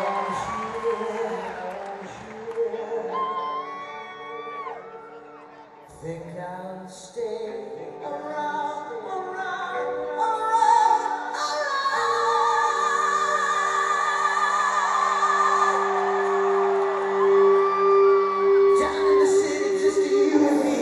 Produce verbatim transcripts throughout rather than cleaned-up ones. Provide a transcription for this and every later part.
Think I'll stay around, around, around, around. Down in the city, just you and me.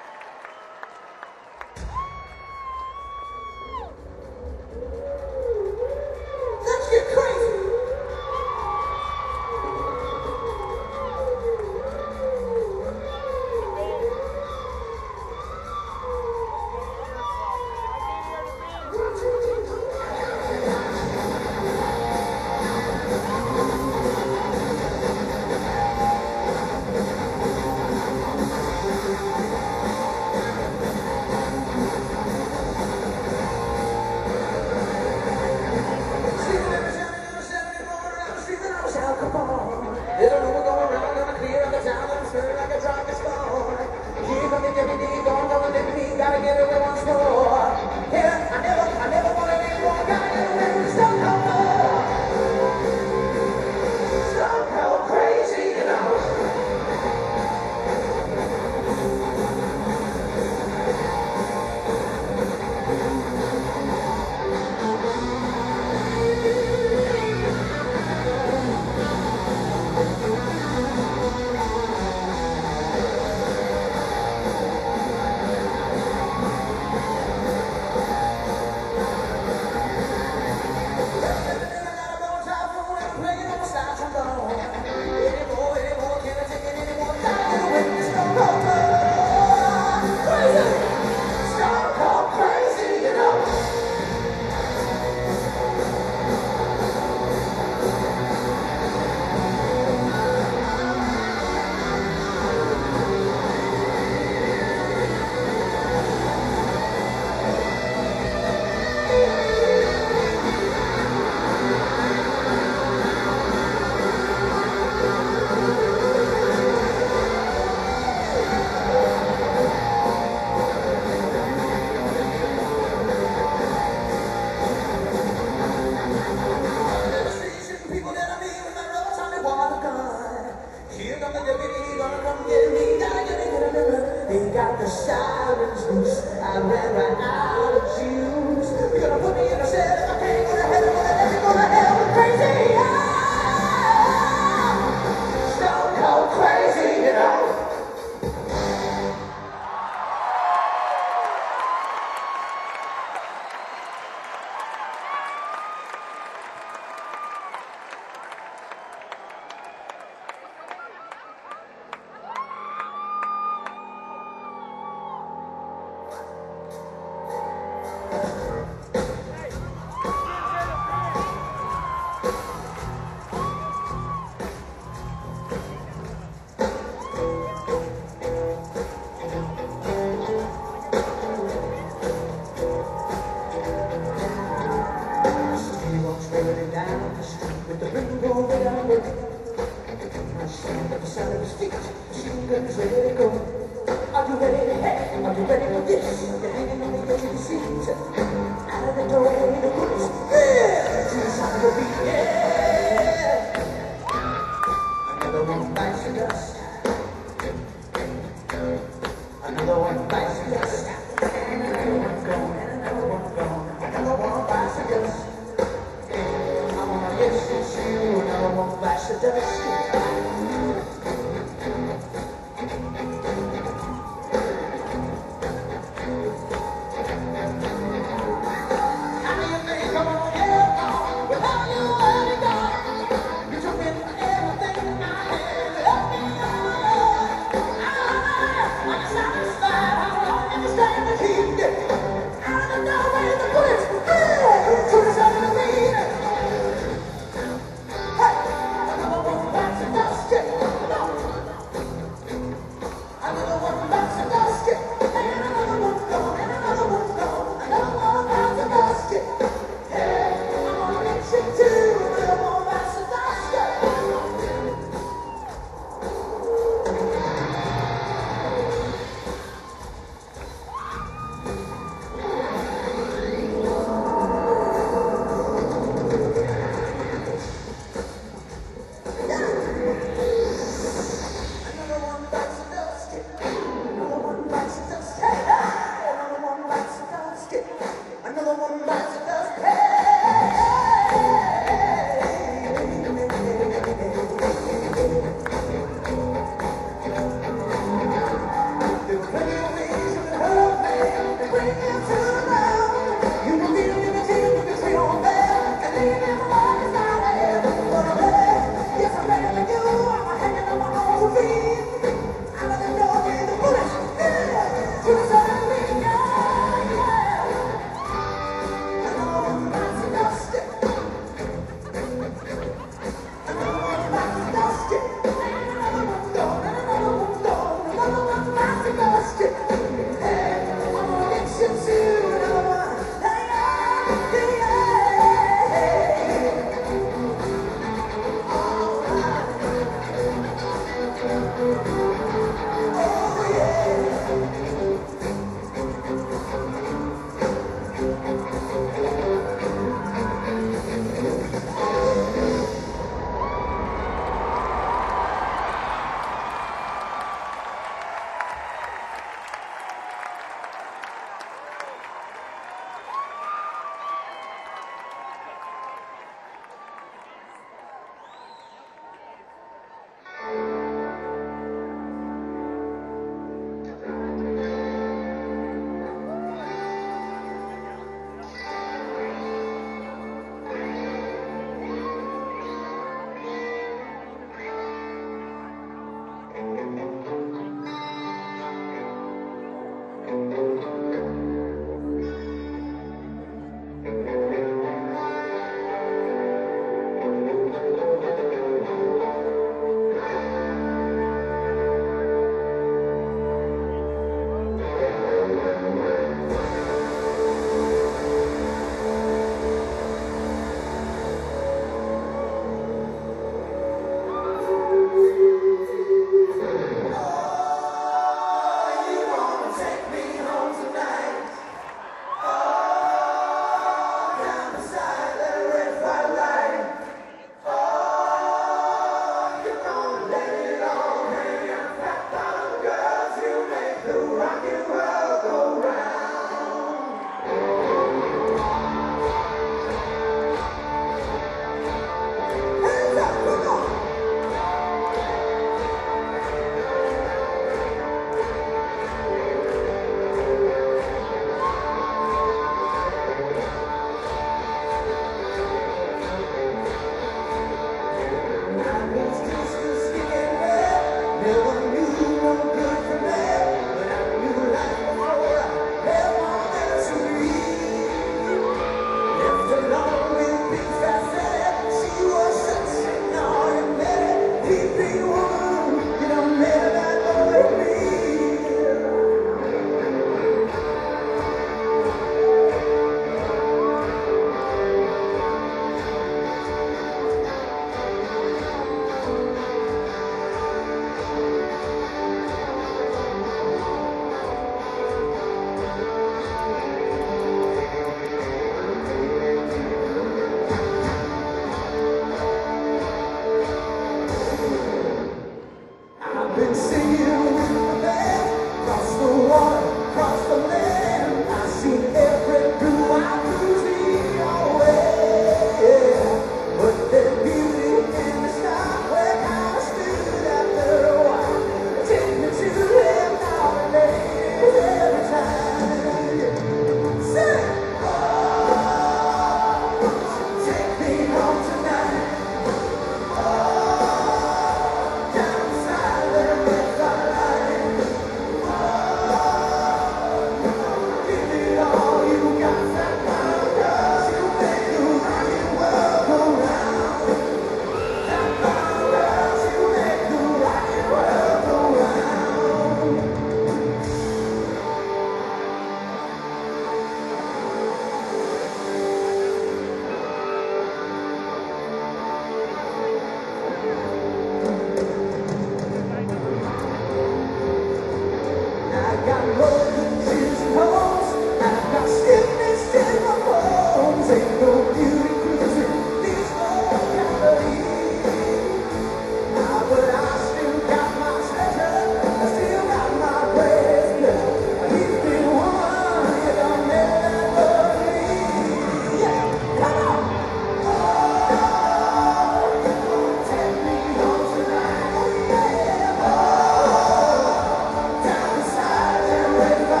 Down the side and red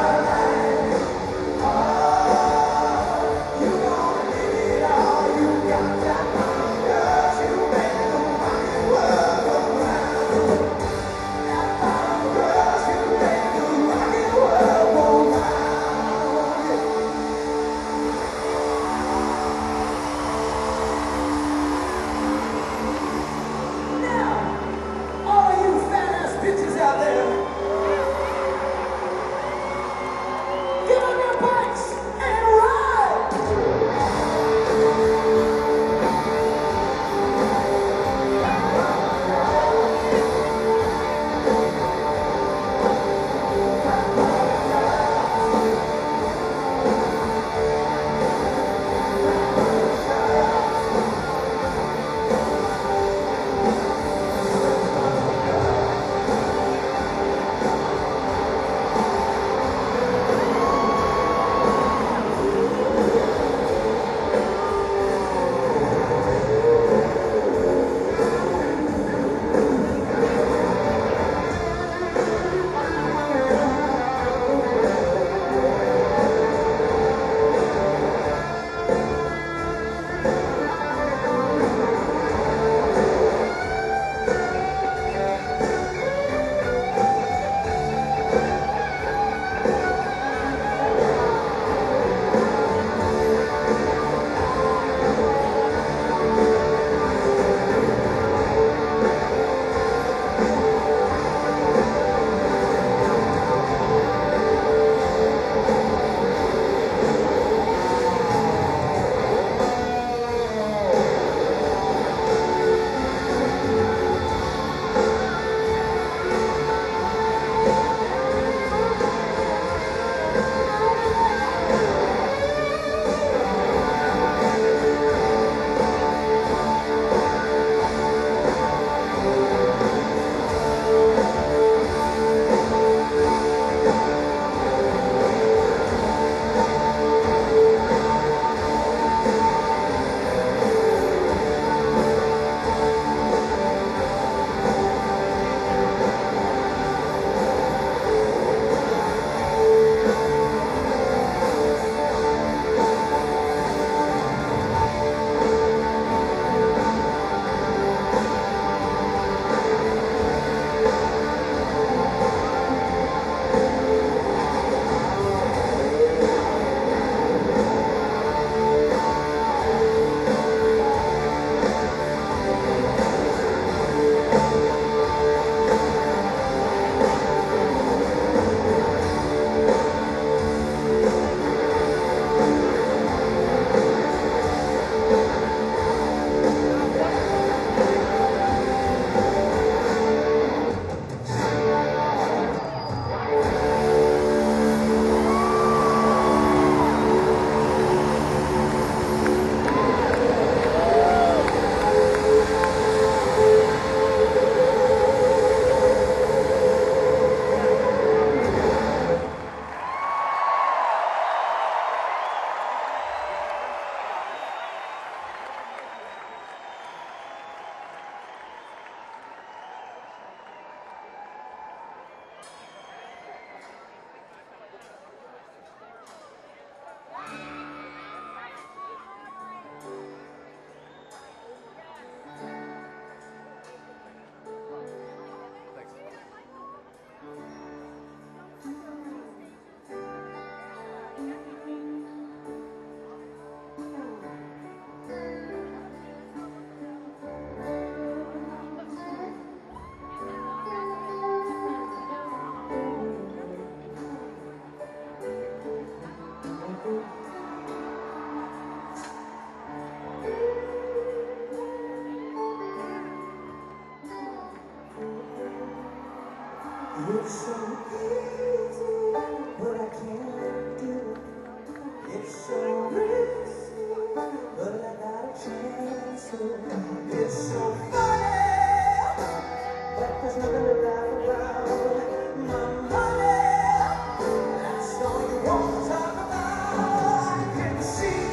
It's so easy, but I can't do it. It's so risky, but I got a chance to. It's so funny, but there's nothing to laugh about. My money, that's all you want to talk about. I can see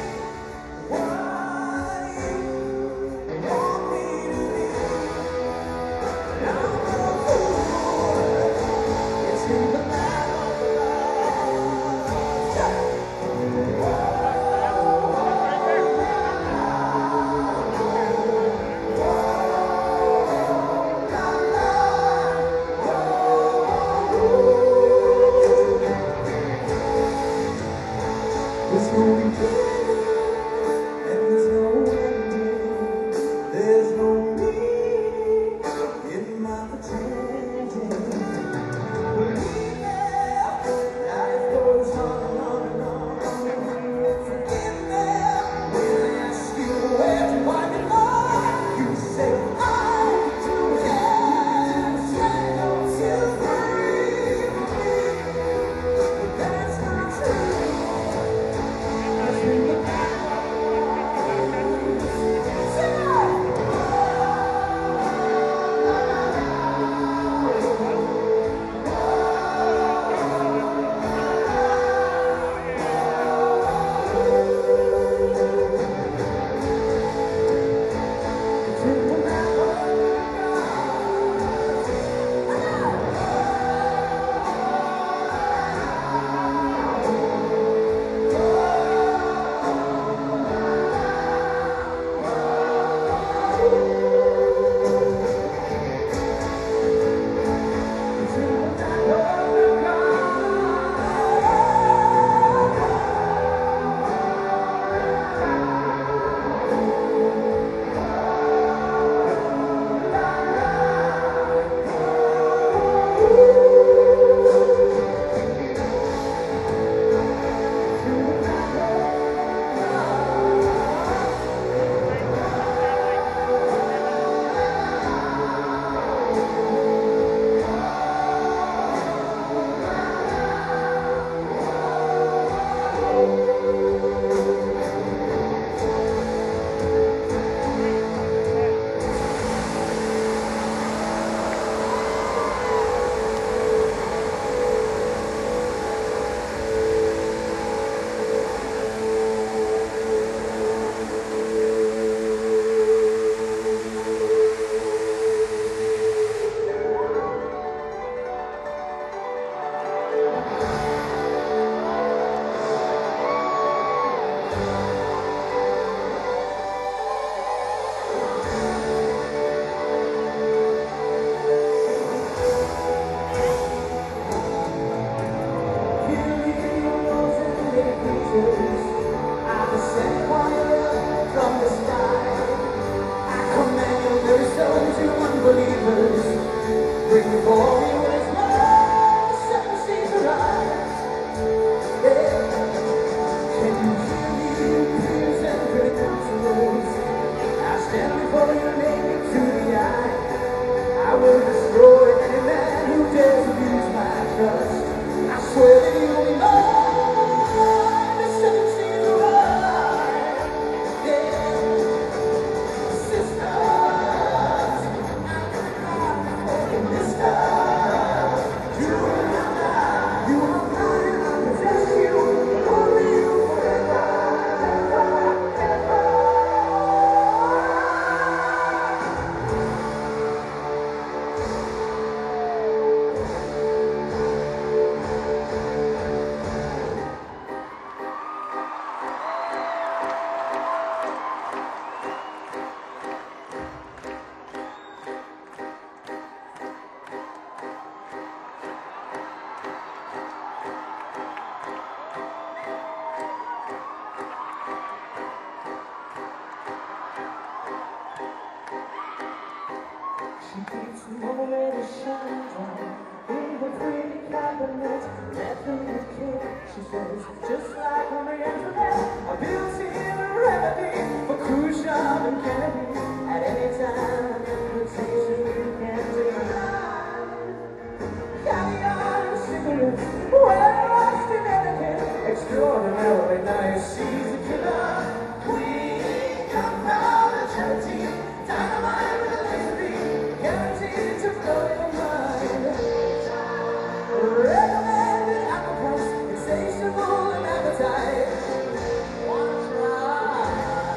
what you want me to be. I'm a fool. It's in the battle of love. Yeah. There's no beginning and there's no ending. There's no meaning in my pretending. Believe me, life goes on and on and on. Forgive me when I ask you where do I belong. You say I do have strength to breathe. well-dressed and elegant, extraordinarily nice. She's a killer queen, gunpowder gelatine, dynamite with a laser beam, guaranteed to blow your mind. Recommended apple price, insatiable and appetite. Wanna try?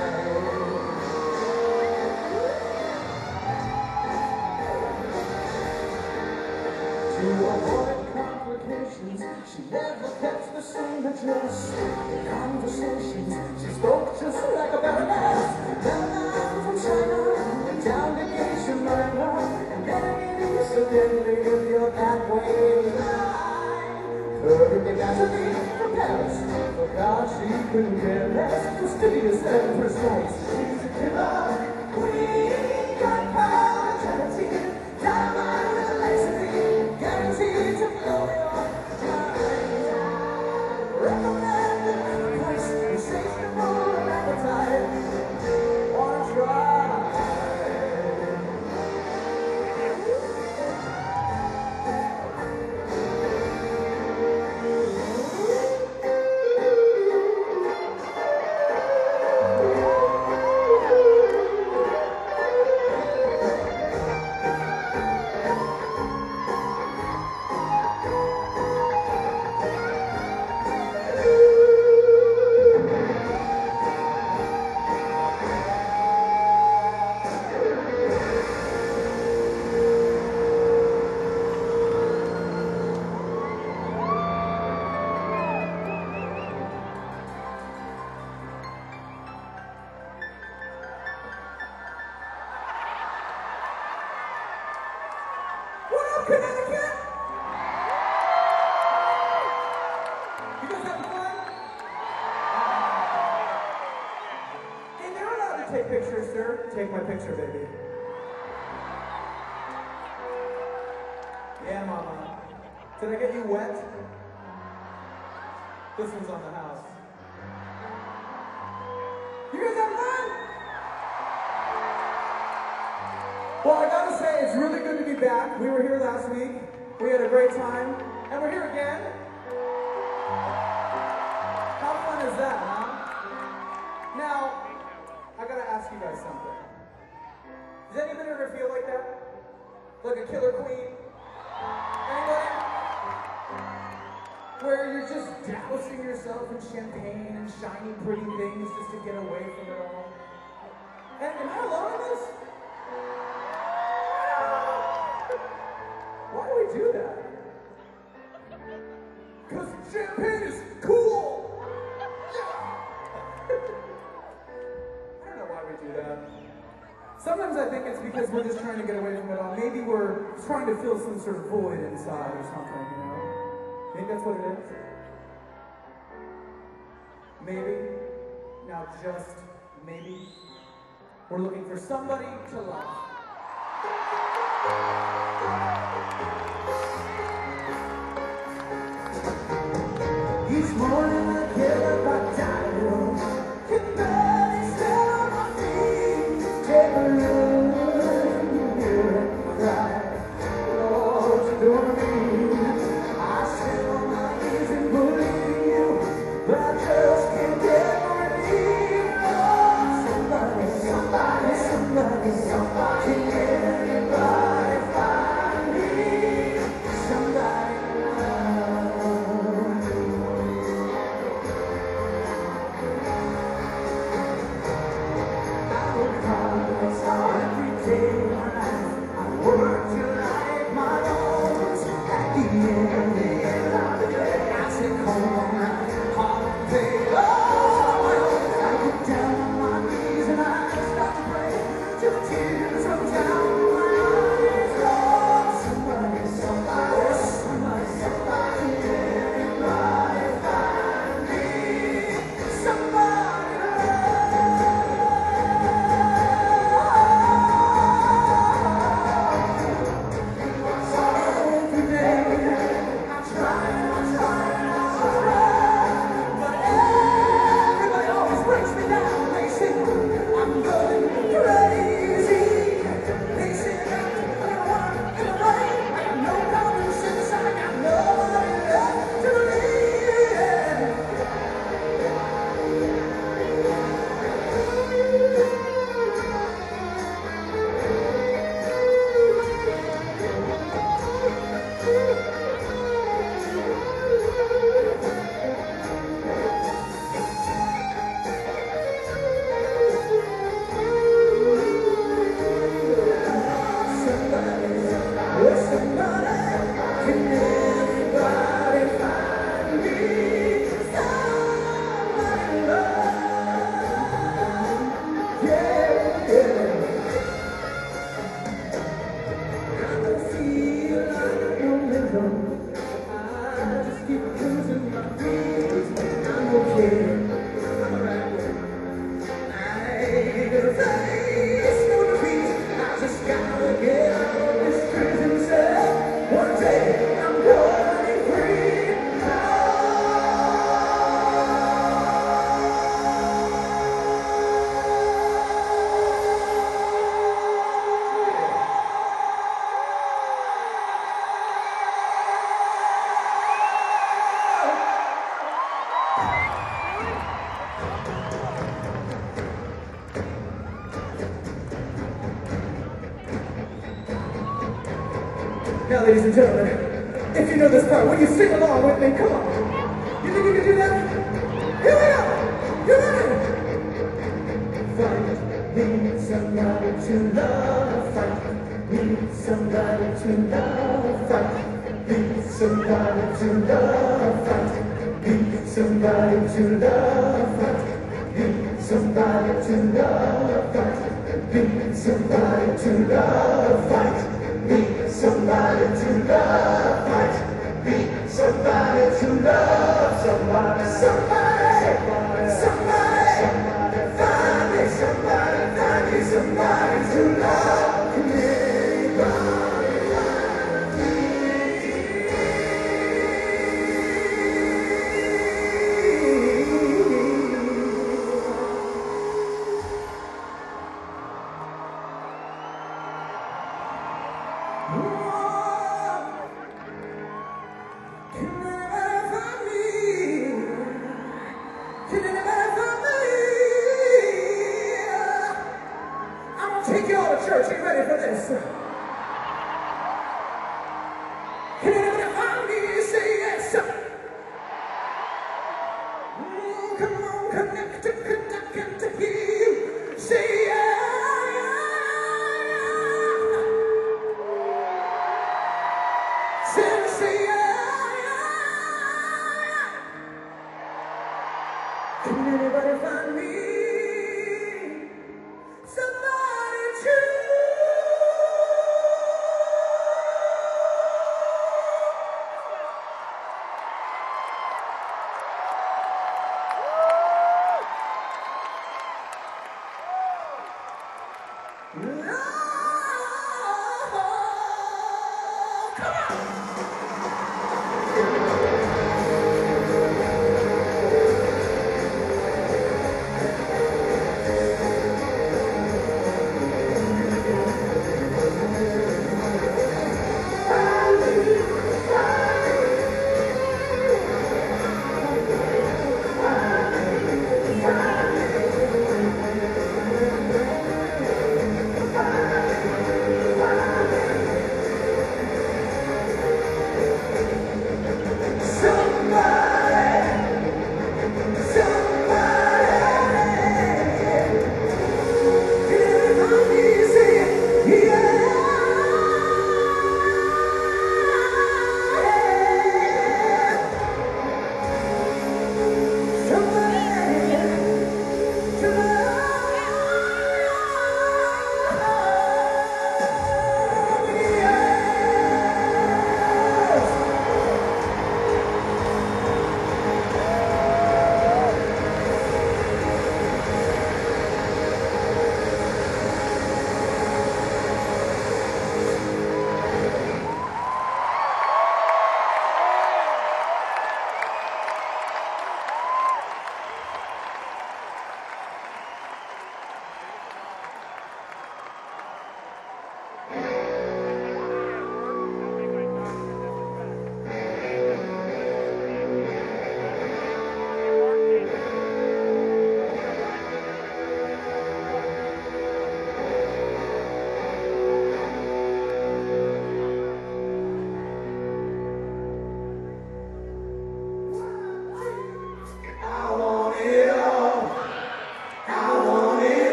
To avoid complications, she never kept the same address. In conversations, she spoke just like a baroness. Down from China, and down to Asia Minor, and then again incidentally if you're that way. Perfectly naturally from Paris, for God she couldn't care less. Fastidious and precise, she's a killer queen, gunpowder gelatine, dynamite with a laser beam, guaranteed to blow your mind. Recommended at a price, insatiable and appetite. Wanna try? What up, Connecticut? You guys having fun? Hey, they're allowed to take pictures, sir. Take my picture, baby. Yeah, mama. Did I get you wet? This one's on the house. You guys having fun? Well, I gotta say, it's really good to be back. We were here last week. We had a great time. And we're here again. How fun is that, huh? Now, I gotta ask you guys something. Does anybody ever feel like that? Like a killer queen? Anybody? Where you're just dousing yourself in champagne and shiny, pretty things just to get away from it all. And am I alone in this? Why do we do that? Because champagne is cool! Yeah! I don't know why we do that. Sometimes I think it's because we're just trying to get away from it all. Maybe we're trying to fill some sort of void inside or something, you know? Maybe that's what it is. Maybe, now just maybe, we're looking for somebody to love. Each morning I get up, I dial, can barely stand on my feet. Take a look, hear it cry. Lord, you're doing me. I sit on my knees and believe you, but I just can't get relief. Oh, somebody, somebody, somebody, somebody, can anybody find me? Somebody love. Now, ladies and gentlemen, if you know this part, will you sing along with me? Come on. You think you can do that? Here we go. You ready? Find me somebody to love. Find me somebody to love. Find me somebody to love. Find me somebody to love. Find me somebody to love. Find me somebody to love. Find me somebody to love. Find me somebody to love. Somebody, somebody, somebody, somebody, find me somebody, find me somebody to love. Take you all to church. Are you ready for this? Can anybody find me? Say yes. Mm, come on, connect to connect to you. Say yeah. Say, say yeah.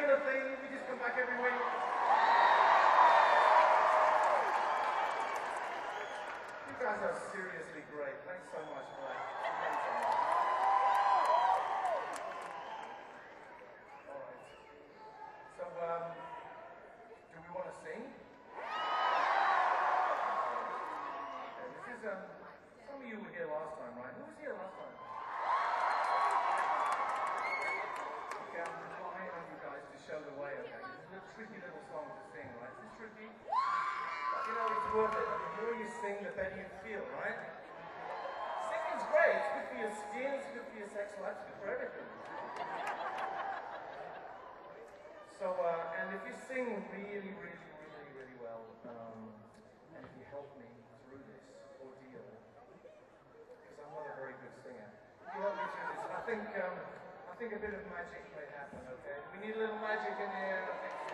regular thing? We just come back every week? You guys are seriously great. Thanks so much for that. Amazing. All right. So, um, do we want to sing? Okay, this is, um, some of you were here last time, right? Who was here last time? Okay, I'm relying on you guys to show the way, okay? This is a tricky little song to sing, right? Is this tricky? But, you know, it's worth it. The more you sing, the better you feel, right? Singing's great. It's good for your skin, it's good for your sex life, it's good for everything. So, uh, and if you sing really, really, really, really well, um, and if you help me through this ordeal, because I'm not a very good singer, if you help me through this, I think, um, I think a bit of magic may happen, okay? We need a little magic in here, I think.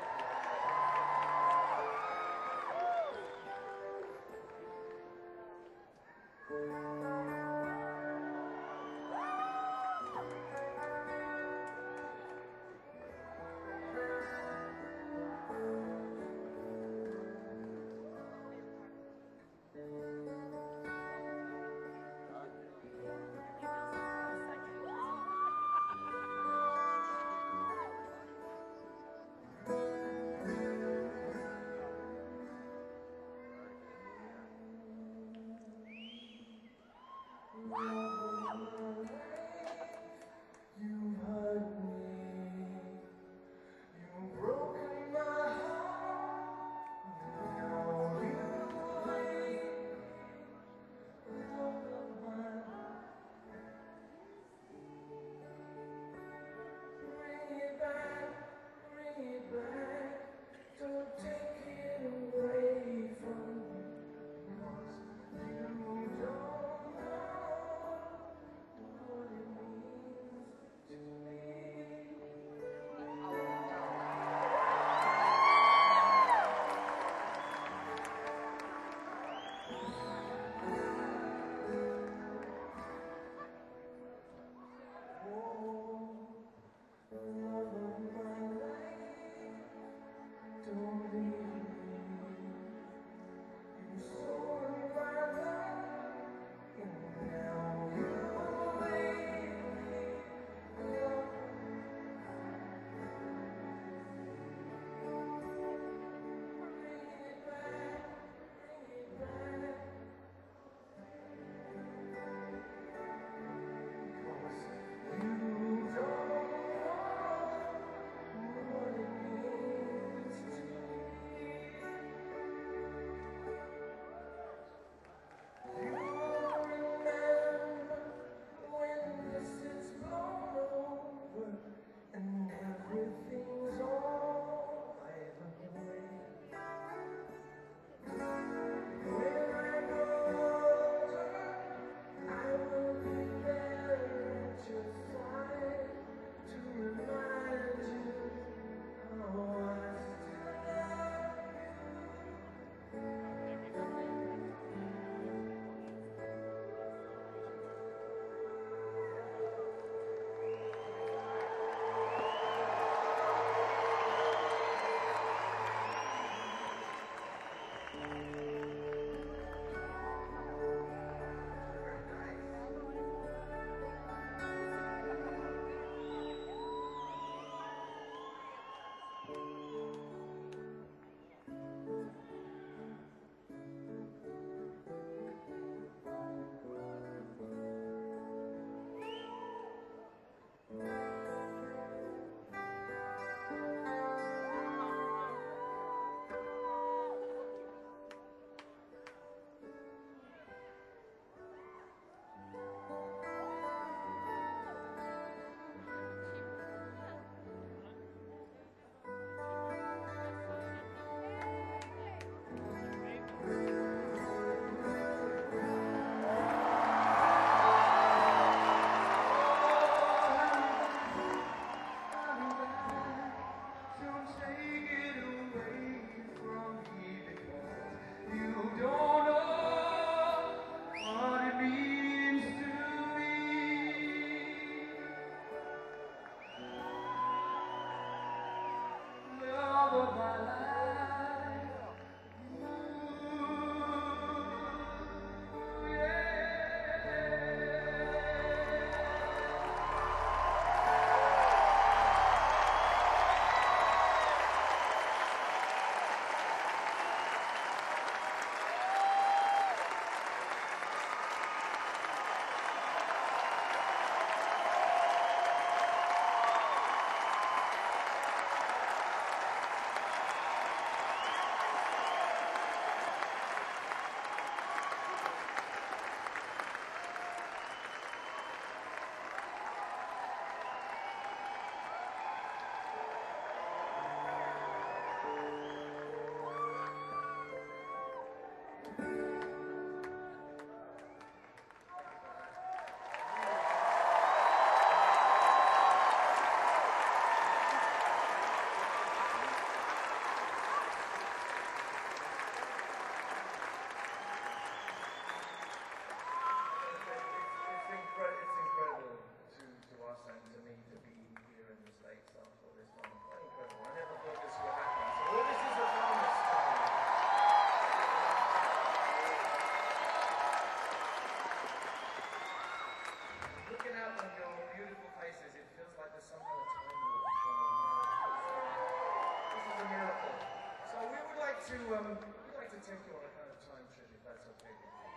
to um, we'd like to take you on a kind of time trip, if that's okay with you.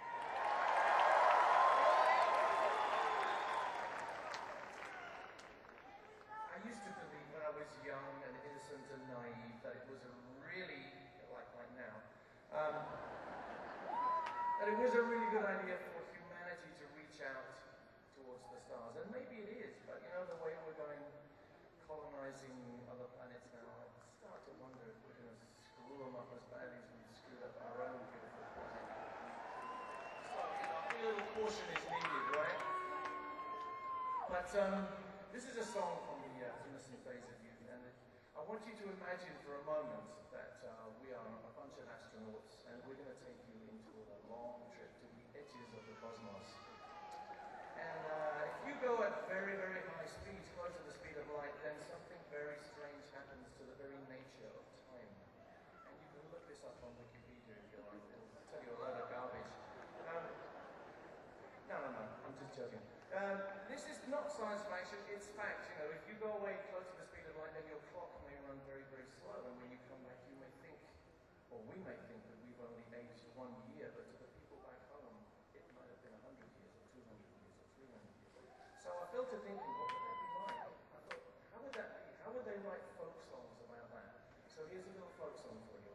I used to believe when I was young and innocent and naive that it was a really, like like now, um, that it was a really good idea for humanity to reach out towards the stars. And maybe it is, but you know, the way we're going colonizing other planets now, I start to wonder if we're going to screw them up as badly as we've screwed up our own beautiful planet. So, you know, a little caution is needed, right? But um, this is a song from the uh, innocent days of youth, and I want you to imagine for a moment that uh, we are a bunch of astronauts, and we're going to take you into a long trip to the edges of the cosmos. And uh, if you go at very, very high speeds, close to the speed of light, then something very strange happens to the very nature of time. And you can look this up on Wikipedia if you like. It'll tell you a lot of garbage. Um, no, no, no, I'm just joking. Um, this is not science fiction, it's fact. You know, if you go away close to the speed of light, then your clock may run very, very slow. And when you come back, you may think, or we may think that we've only aged one year, but to the people back home, it might have been a hundred years or two hundred years or three hundred years. So I fell to thinking, what would that be like? I thought, how would that be? How would they write folk songs about that? So here's a little folk song for you.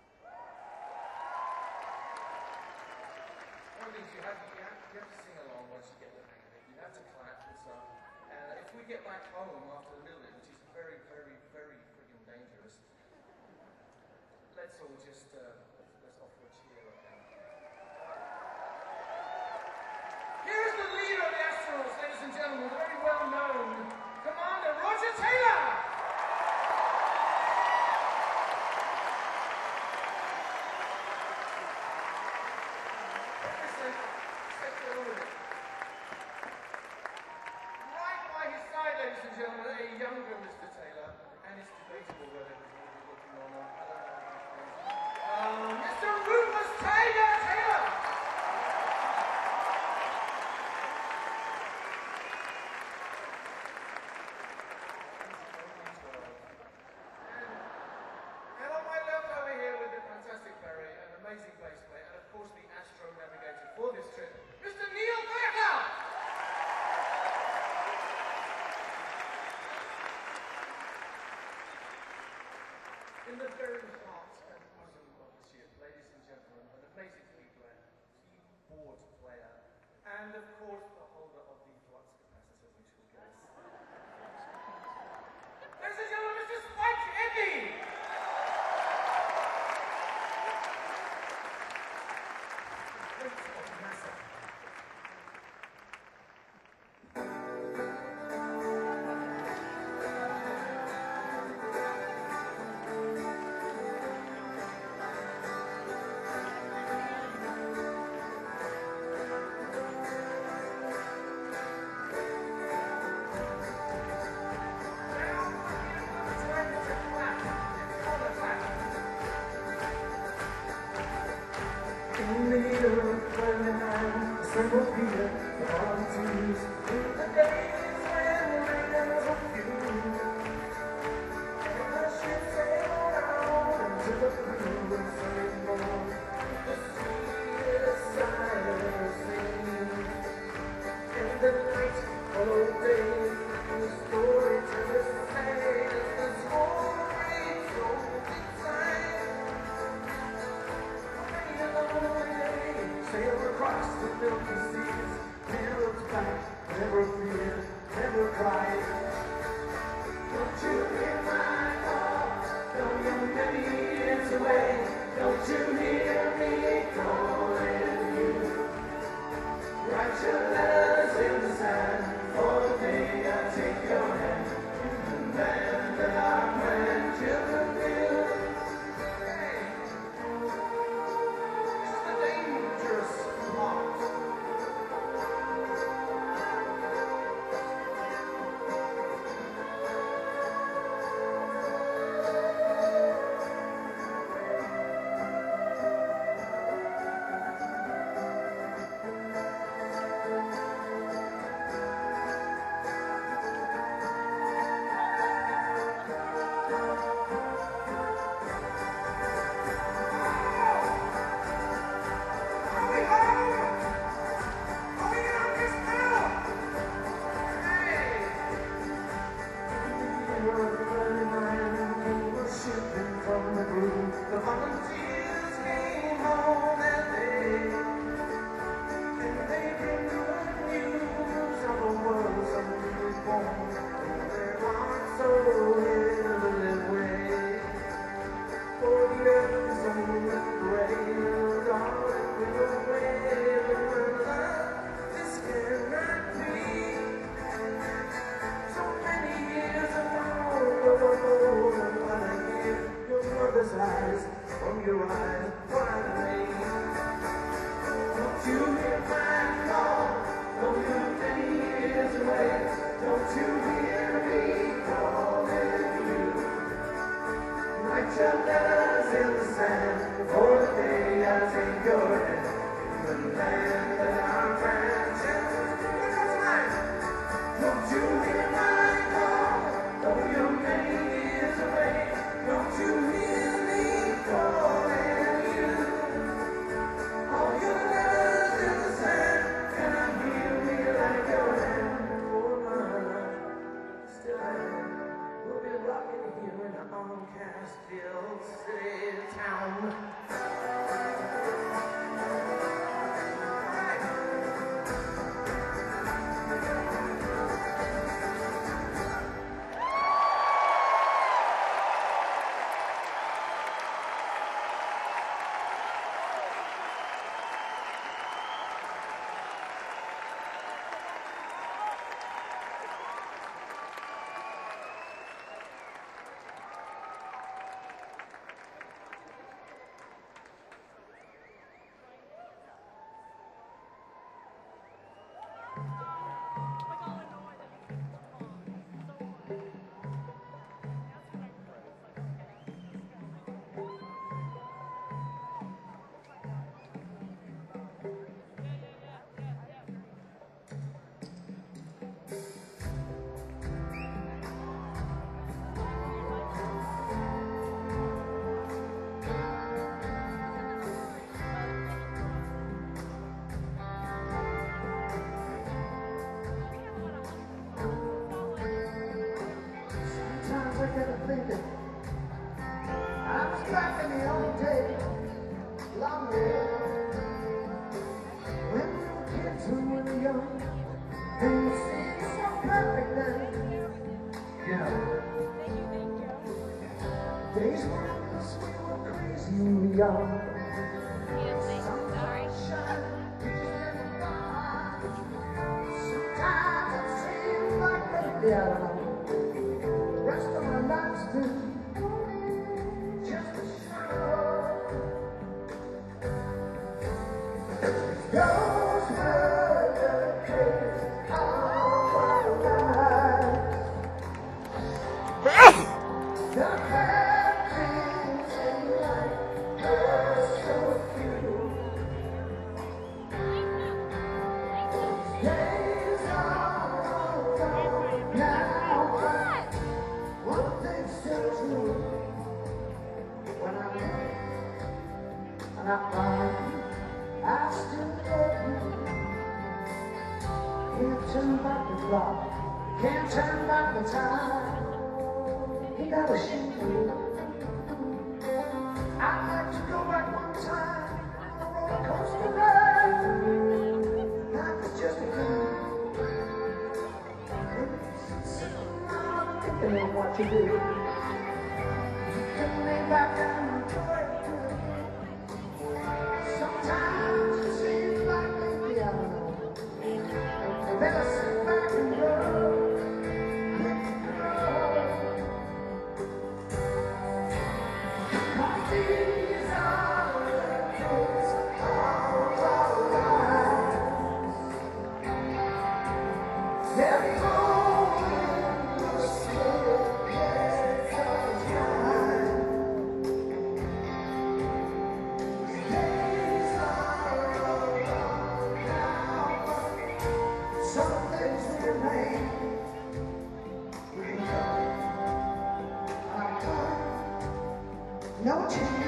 One of the things you have, you have, you have to sing along once you get the hang of it. You have to clap and stuff. And if we get back home after the middle of it, which is very, very, very friggin' dangerous, let's all just uh, let's, let's offer a cheer right now. Here is the leader of the astronauts, ladies and gentlemen, very well known Commander Roger Taylor. Listen, step forward. Right by his side, ladies and gentlemen, a younger Mister Taylor, and it's debatable whether he's going to be looking or not. I don't know. Um, Mister Rufus Taylor Taylor. And on my left over here with the fantastic Barry, an amazing bass player, and of course the astro navigator for this trip, Mister Neil Becker! In the very heart and bosom of the ship, ladies and gentlemen, an amazing keyboard keyboard player, and of course the holder of the flux capacitor, which will get us. Ladies and gentlemen, Mister Spike Edney! Prince of NASA. his eyes, from your eyes, finally. Don't you hear my call? Don't you many years away? Don't you hear me calling you? Write your letters in the sand for the day I take your hand in the land that our grandchildren. Don't you hear my call? Though you're many years away, don't you hear me calling you? All your letters in the sand, can I hear me like your hand? For my life, still I am. We'll be rocking here in our Catskill City town. Days were endless, we were crazy and young. Sometimes it seems like lately I don't know. The rest of my life's been just a show. Those were the days of our lives. The bad things in life are so few. Those days are all gone now, but one thing's still true. When I'm young and I find I still love you. Can't turn back the clock, can't turn back the time. You gotta shoot me. I'd like to go back one time on a roller coaster ride. Life is just a game. Sitting around thinking of what you do. You can lay back and enjoy it. Sometimes it seems like maybe I don't know. Better sit back and go. These are the days of our lives. They're going to slip years of time. Days are all gone now, but some things remain. We know our time, no change.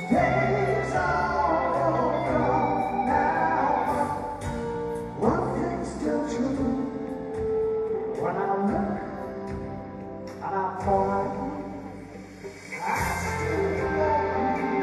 Days are gone now, but one thing's still true. When I look and I fall, I still love you.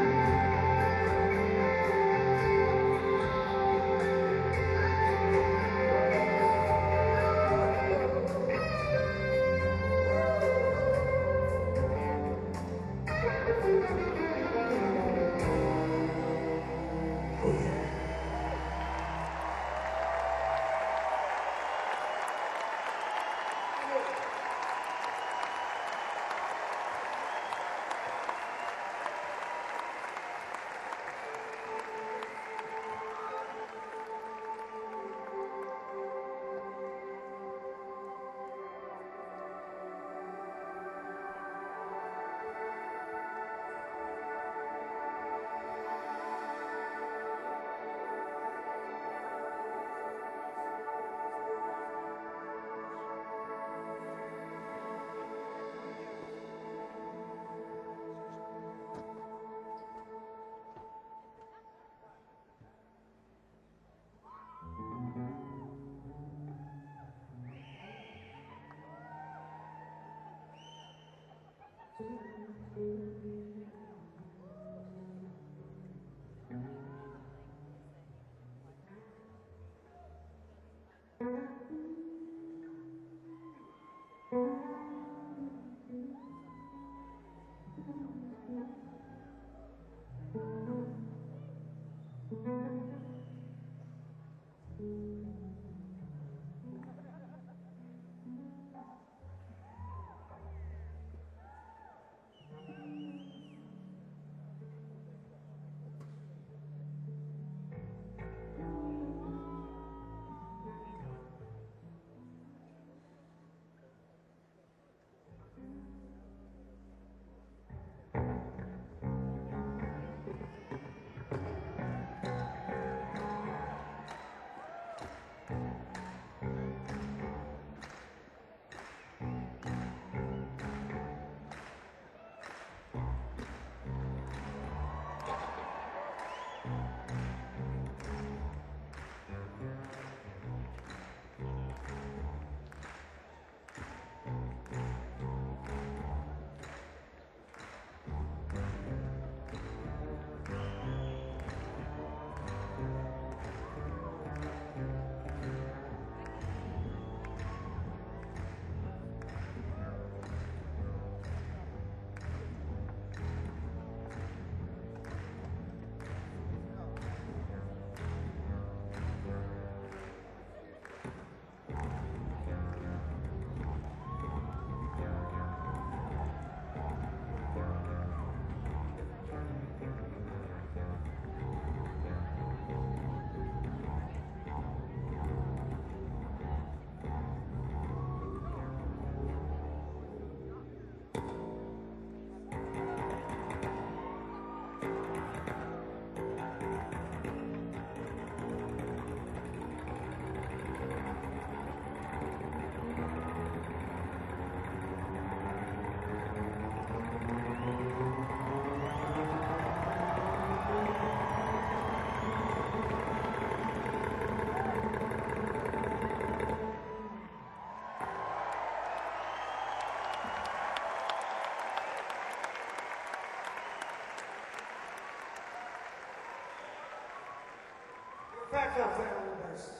Back up there on the bass.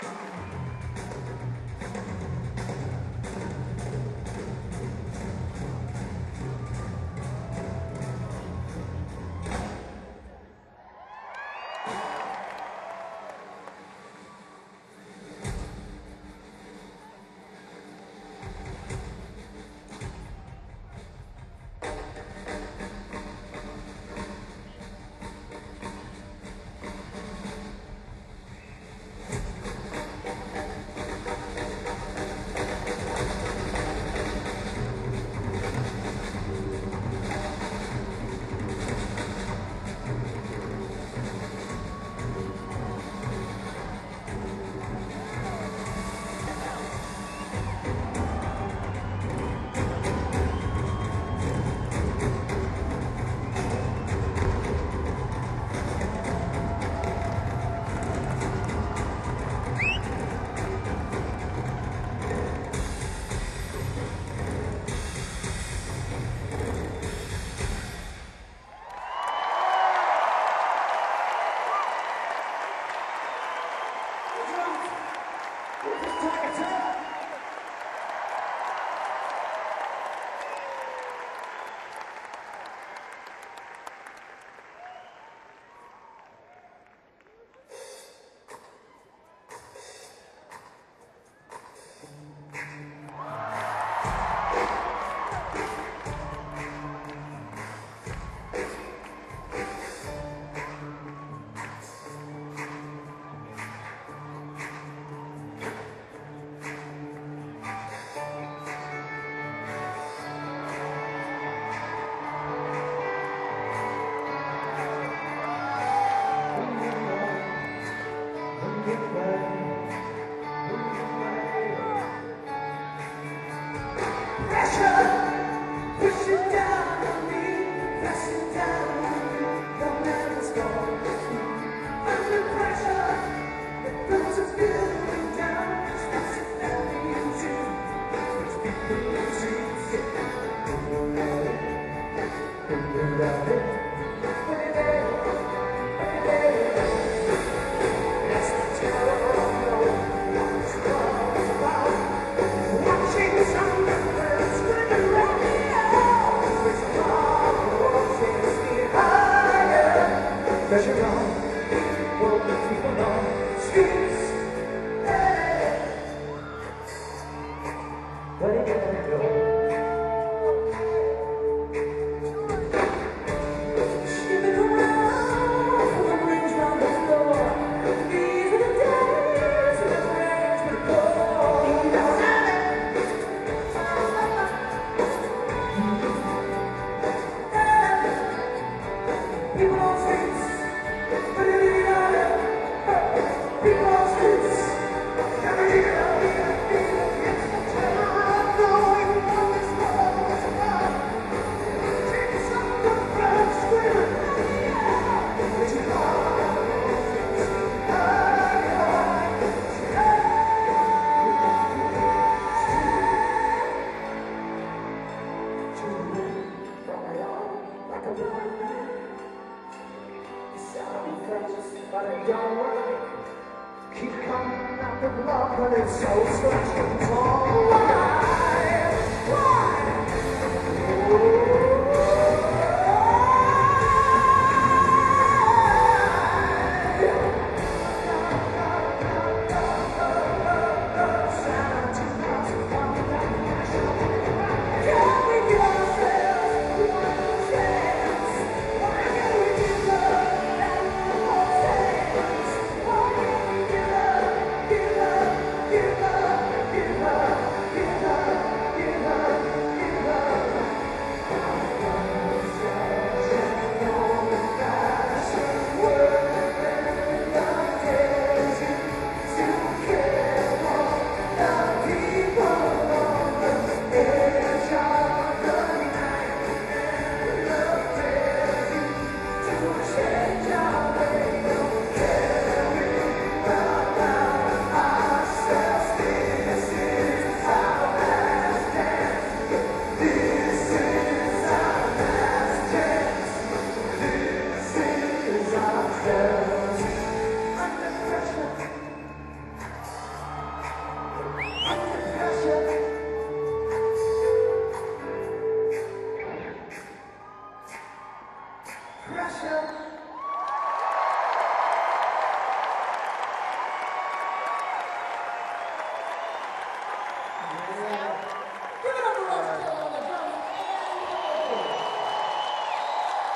Give up, give up, give up.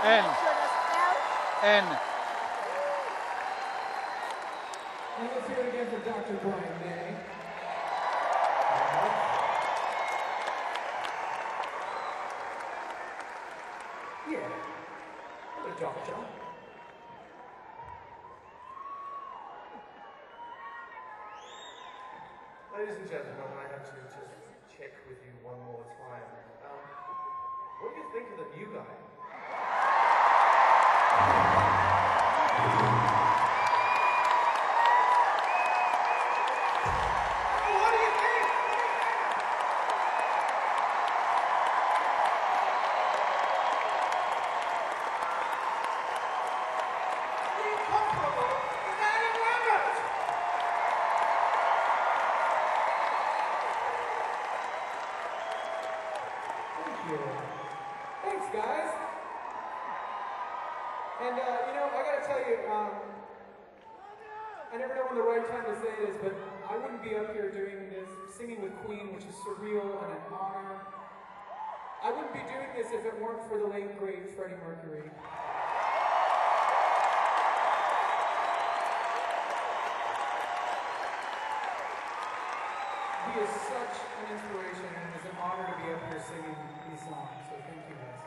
N. N. And let's hear it again for Doctor Brian May. Yeah. Hello, Doctor. Ladies and gentlemen, I have to just check with you one more time. Um, what do you think of the new guy? What do you think? The incomparable Danny Lambert! Thank you. Thanks, guys. And, uh, you know, I gotta tell you, um, I never know when the right time to say this, but I wouldn't be up here doing this, singing with Queen, which is surreal and an honor. I wouldn't be doing this if it weren't for the late, great Freddie Mercury. He is such an inspiration, and it's an honor to be up here singing these songs, so thank you guys.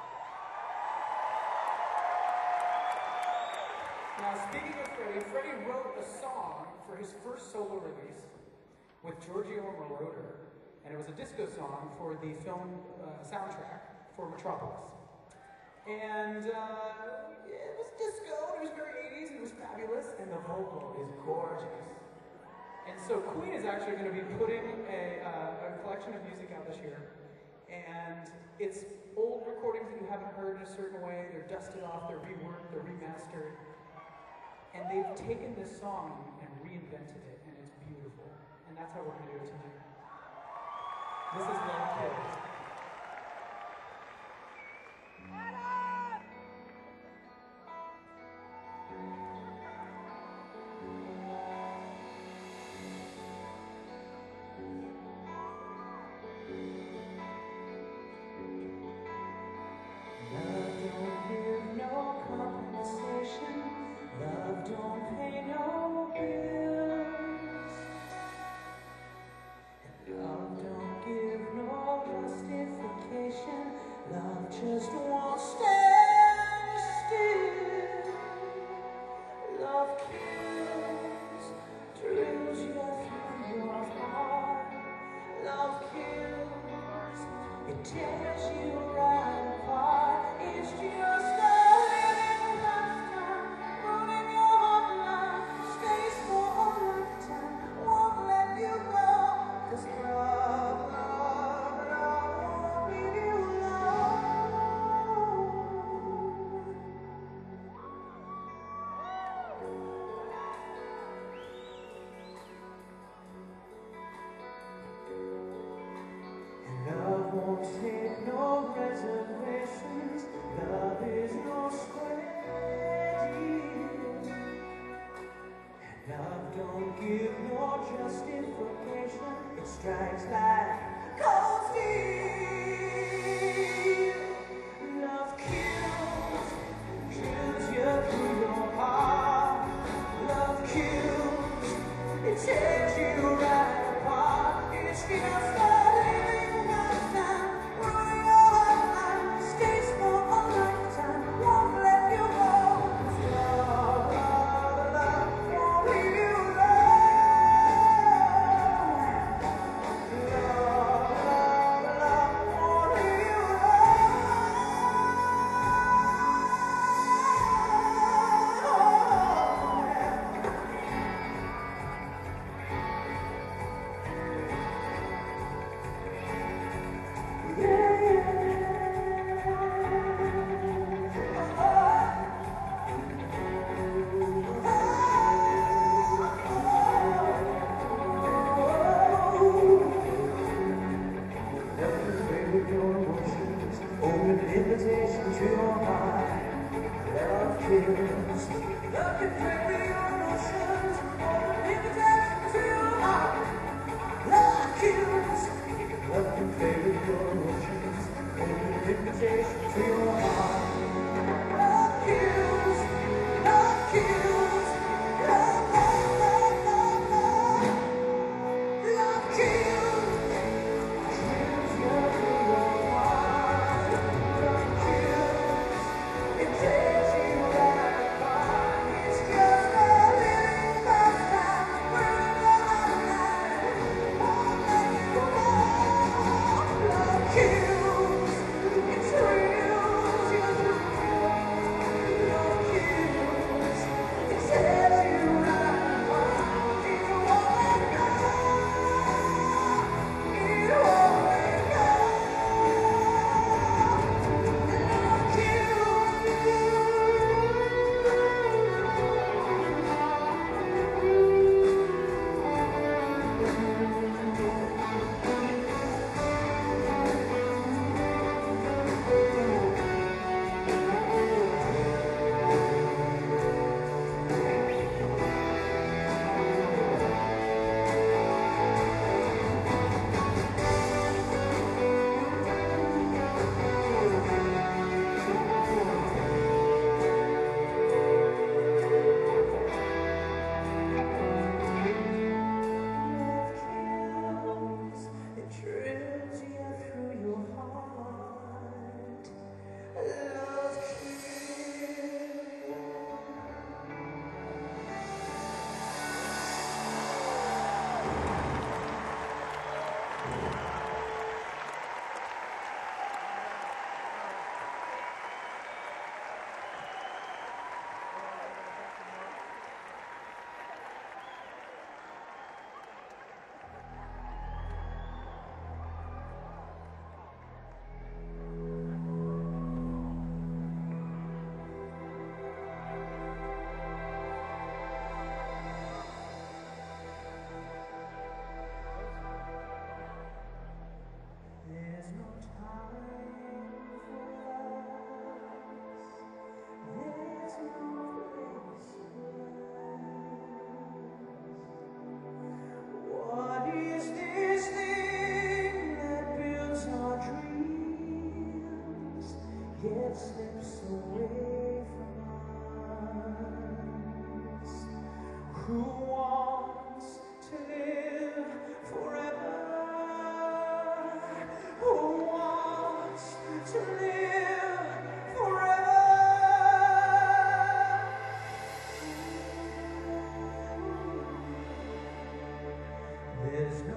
Now, speaking of Freddie, Freddie wrote a song for his first solo release with Giorgio Moroder, and it was a disco song for the film uh, soundtrack for Metropolis. And uh, it was disco, and it was very eighties, and it was fabulous, and the vocal is gorgeous. And so Queen is actually going to be putting a, uh, a collection of music out this year, and it's old recordings that you haven't heard in a certain way. They're dusted off, they're reworked, they're remastered, and they've taken this song and reinvented it, and it's beautiful. And that's how we're going to do it tonight. This is Love Kills. Just won't stand still. Love kills, drills you through your heart. Love kills, it tears you right apart. It's just a living lifetime, moving your heart line, stays for a lifetime, won't let you go. 'Cause love, love, love won't leave you alone. Love won't take no reservations. Love is no square deal. And love don't give no justification. It strikes like cold steel. Love kills, kills you through your heart. Love kills, it tears you right apart. It's just a living lifetime, moving your heart line, stays for a lifetime, won't let you go. Love, love, love won't leave you alone. Love, love, love won't leave you alone.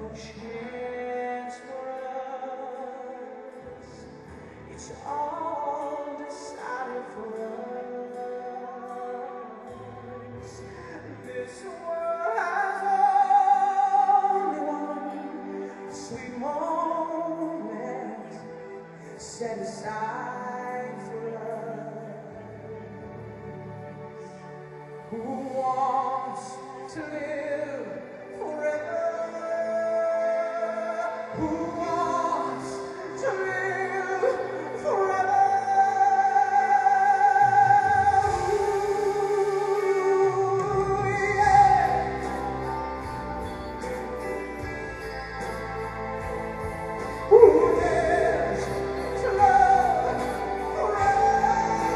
chance for us. It's all decided for us. This world has only one sweet moment set aside for us. Who wants to live forever? Who wants to live forever? Ooh, yeah. Who dares to love forever?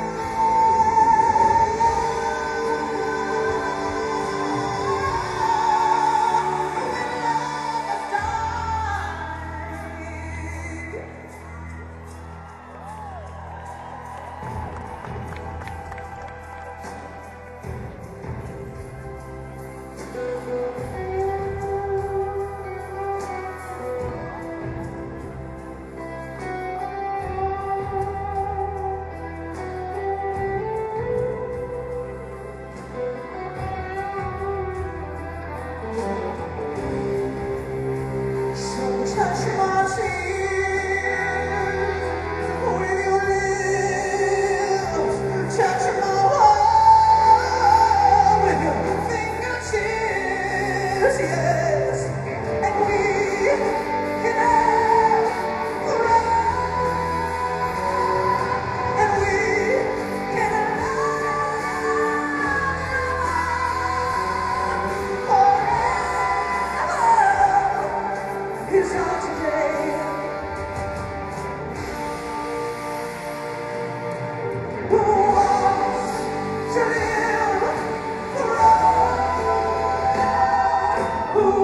So touch my tears with your lips, touch my heart with your fingertips, yes, and we can have forever, and we can have forever. Is our today. Who wants to live forever? Who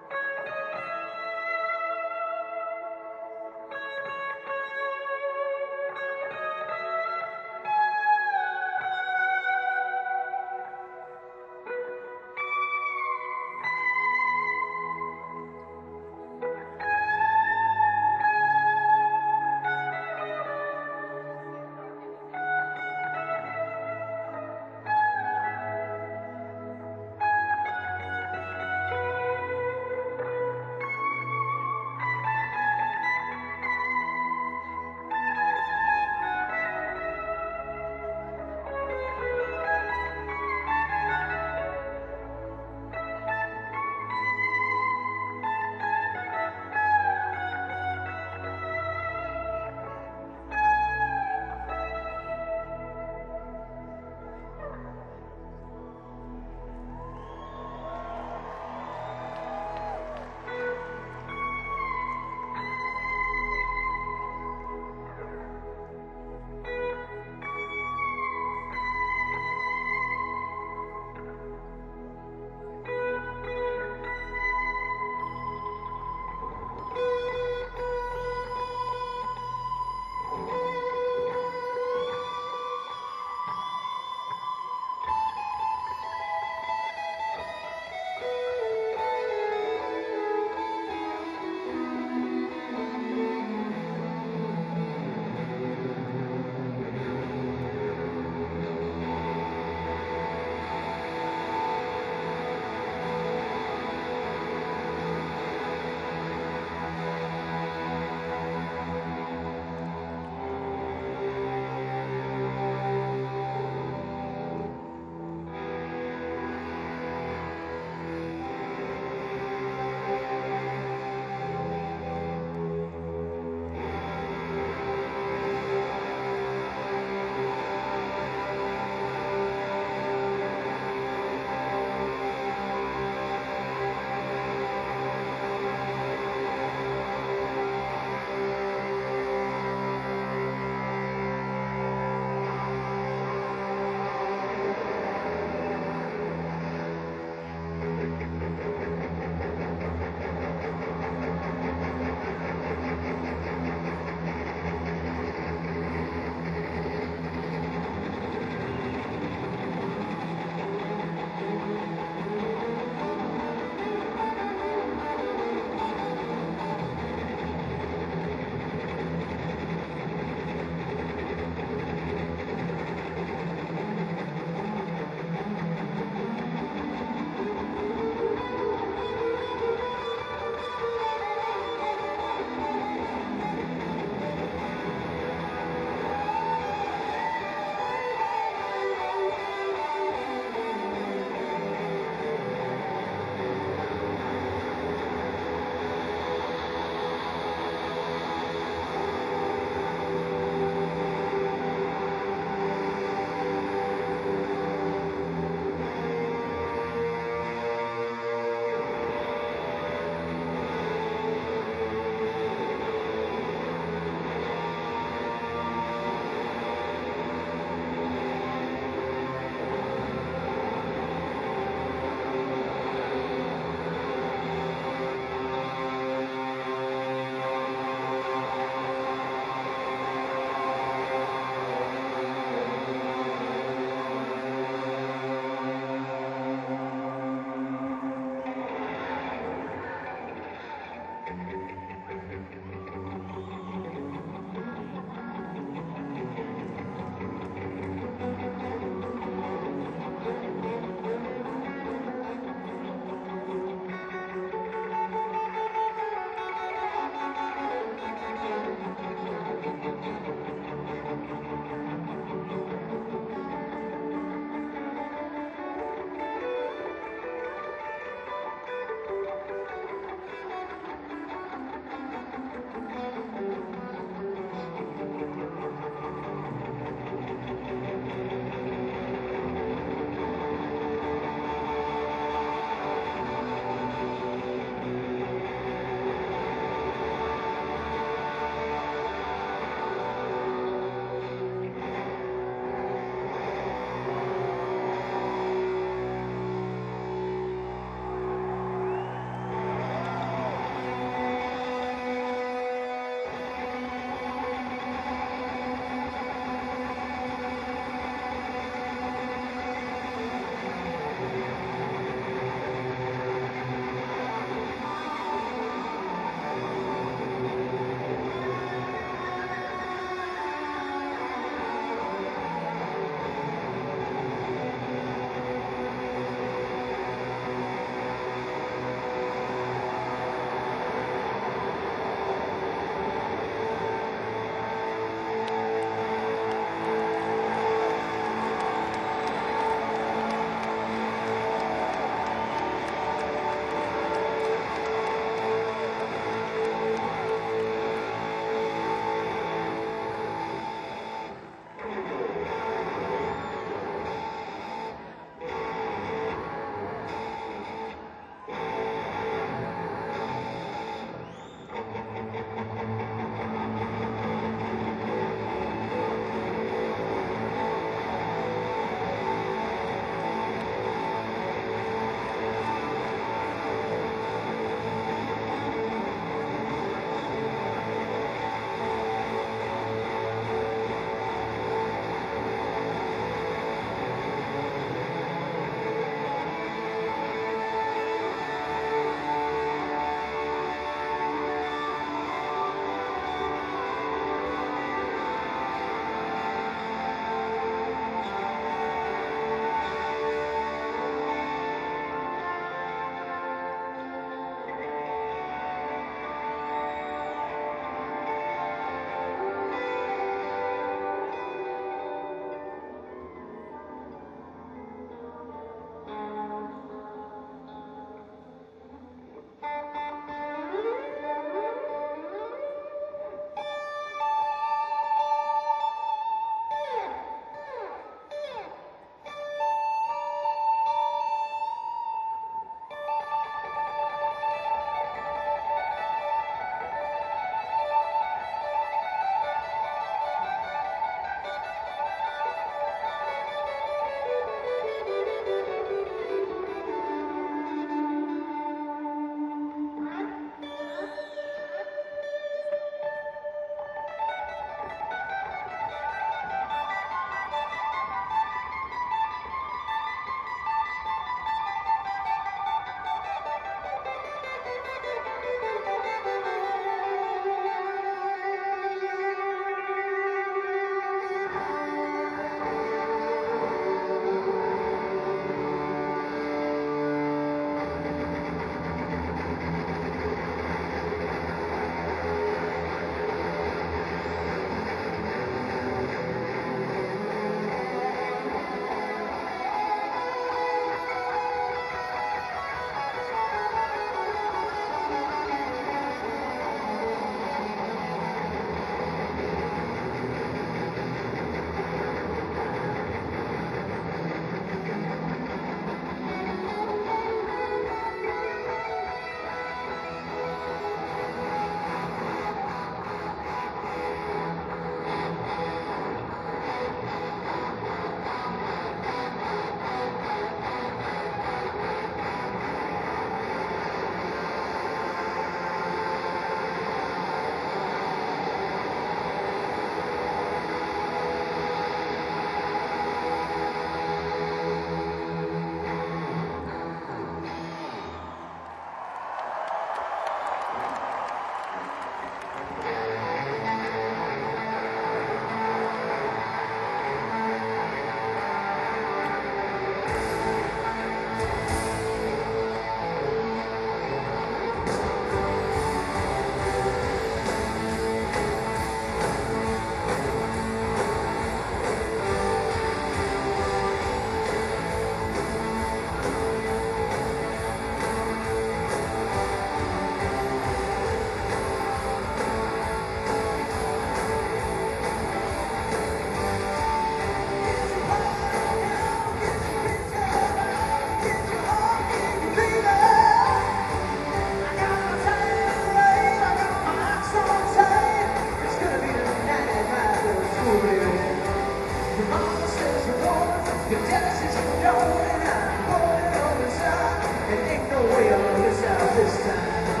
Your Genesis is going out, going on the side, and ain't no way on this out this time.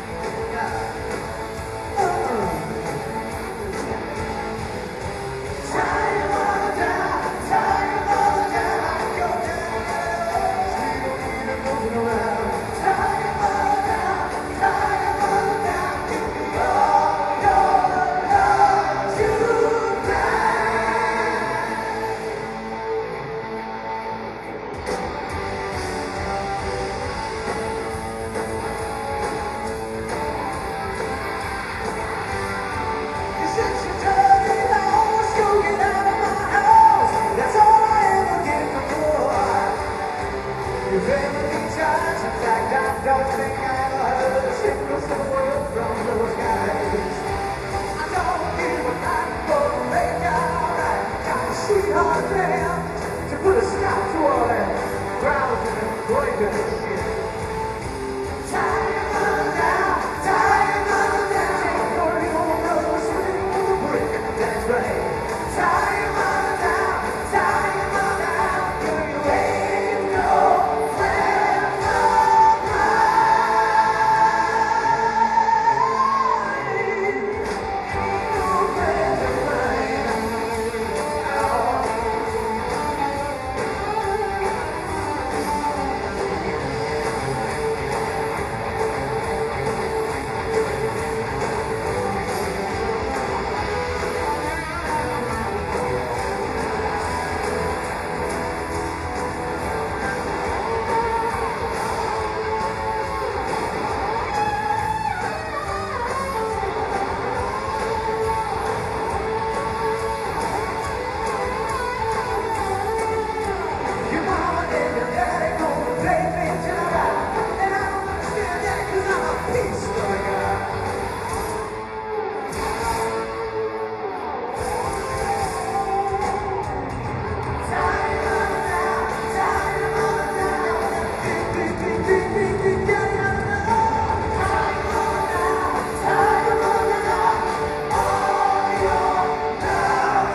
Yeah. Uh-uh. Time on down, time on down, go down, sweet old Peter moving around. Time on down, time on down, give me all your love You said you told me that I was gonna get out of my house. That's all I ever get before. If ever be times, in fact, I don't think I ever heard a single word from those guys. I don't give a night for to make out right. Got a sweetheart there to put a stop to all that grousing and breaking and shit. Time on down, time on down. Take your little brother swing on the brick. That's right. Time on down, time on down. Girl, you ain't no friend of mine. Ain't no friend of mine. Your mama and your daddy gonna play me till I die. And I don't understand that 'cause I'm a piece of a guy. Time on down, time on down. Ding, ding, ding, ding, ding, ding, yeah, yeah, yeah. Time on down, time on down. All your love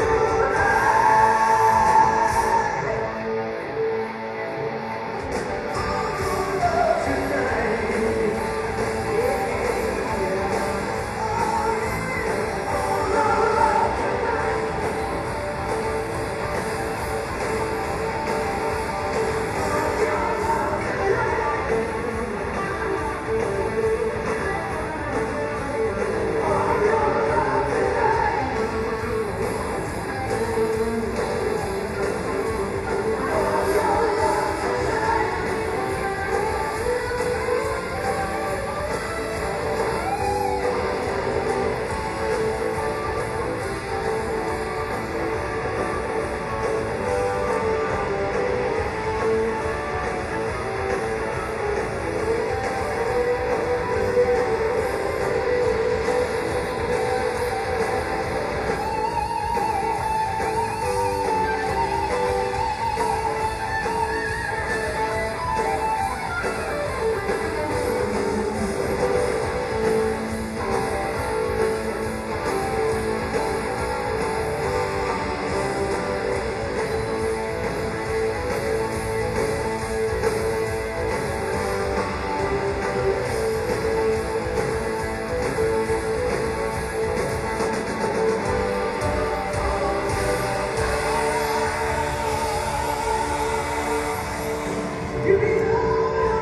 Give me all your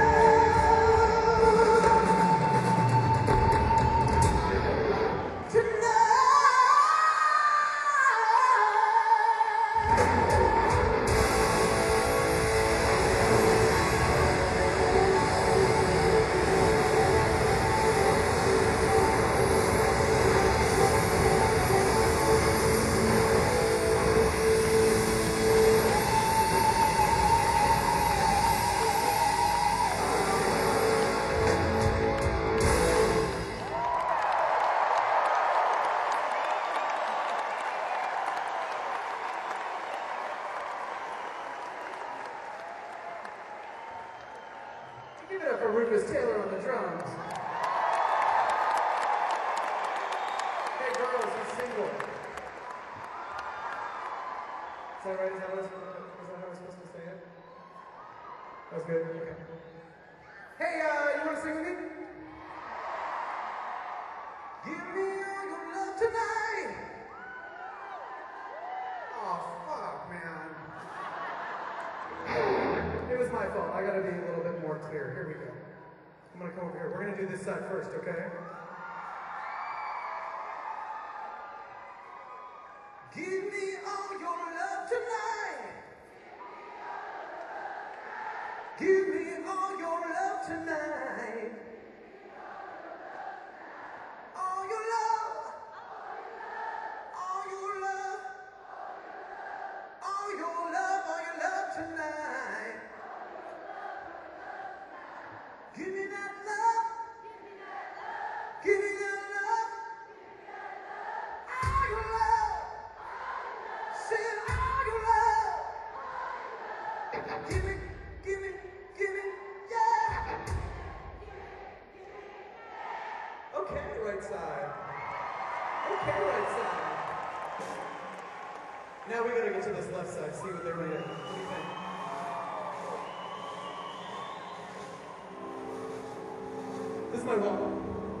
love Give it up for Rufus Taylor on the drums. Hey girls, he's single. So that right? Is that, what, is that how we're supposed to say it? That was good. Okay. Hey, uh, you want to sing with me? Give me all your love tonight. Oh, fuck, man. It was my fault. I gotta be a little bit more clear. Here we go. I'm gonna come over here. We're gonna do this side first, okay? Give me all your love tonight. Give me all your love tonight. All your love. All your love. All your love, all your love tonight. Give me that love. Give me that love. All your love. Say all your love. Give me, give me, give me, yeah. Okay, right side. Okay, right side. Now we gotta get to this left side, see what they're made of. What do you think? This is my wall.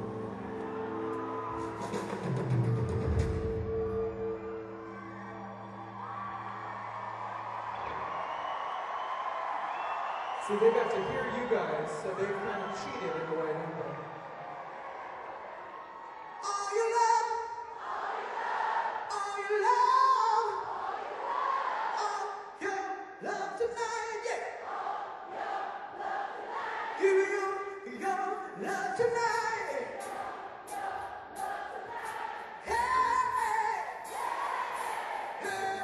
See, they got to hear you guys, so they've kind of cheated in a way, haven't they? All your love, all your love, all your love tonight, yeah. Give me your, your love tonight. Hey, hey, hey,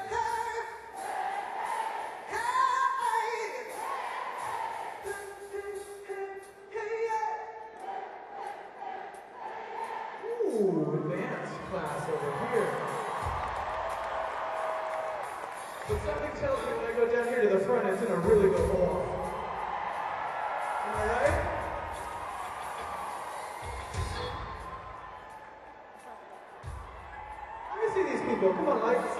hey. Ooh, advanced class over here. But something tells me when I go down here to the front, it's gonna really go off. Am I right? Let me see these people. Come on, lights.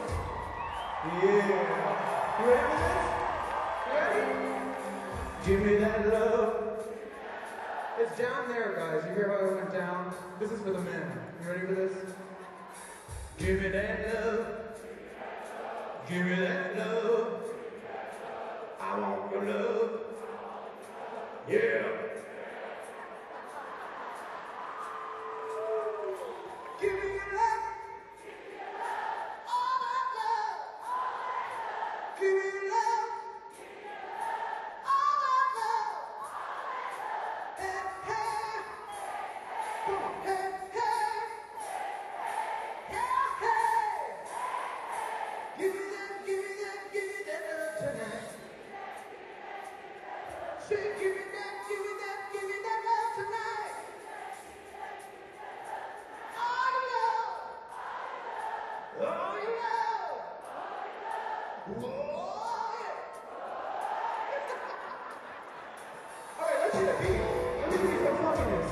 Yeah. You ready for this? You ready? Give me that love. It's down there, guys. You hear how it went down? This is for the men. You ready for this? Give me that love. Give me that love. I want your love. Yeah. Give me your love. All that love. Give me your love. All that love. Hey, hey. Come on. Hey, hey. Yeah, hey. Give me that, give me that, give me that love tonight. Say, give me that, give me that, give me that love tonight. All your love. All your love. Oh, yeah. All right, let's hit a beat. Let me see some funniness.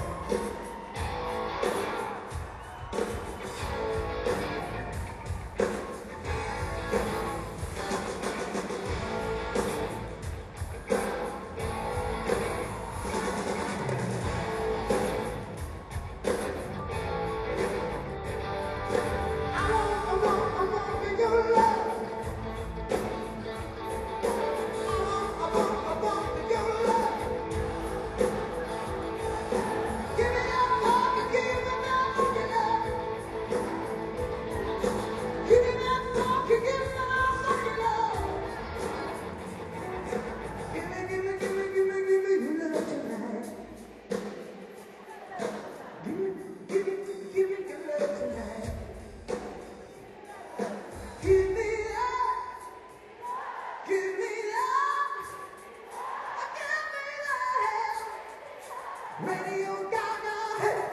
I want, I want, I want your love. I want, I want, I want your love. Give me that love, you give me that love, you love. Give me that love, you give me that love, you love. Give me, give me, give me, give me, give me your love tonight. Give me, give me, give me your love tonight. Give me love, give me love, give me love. Radio Gaga, hey.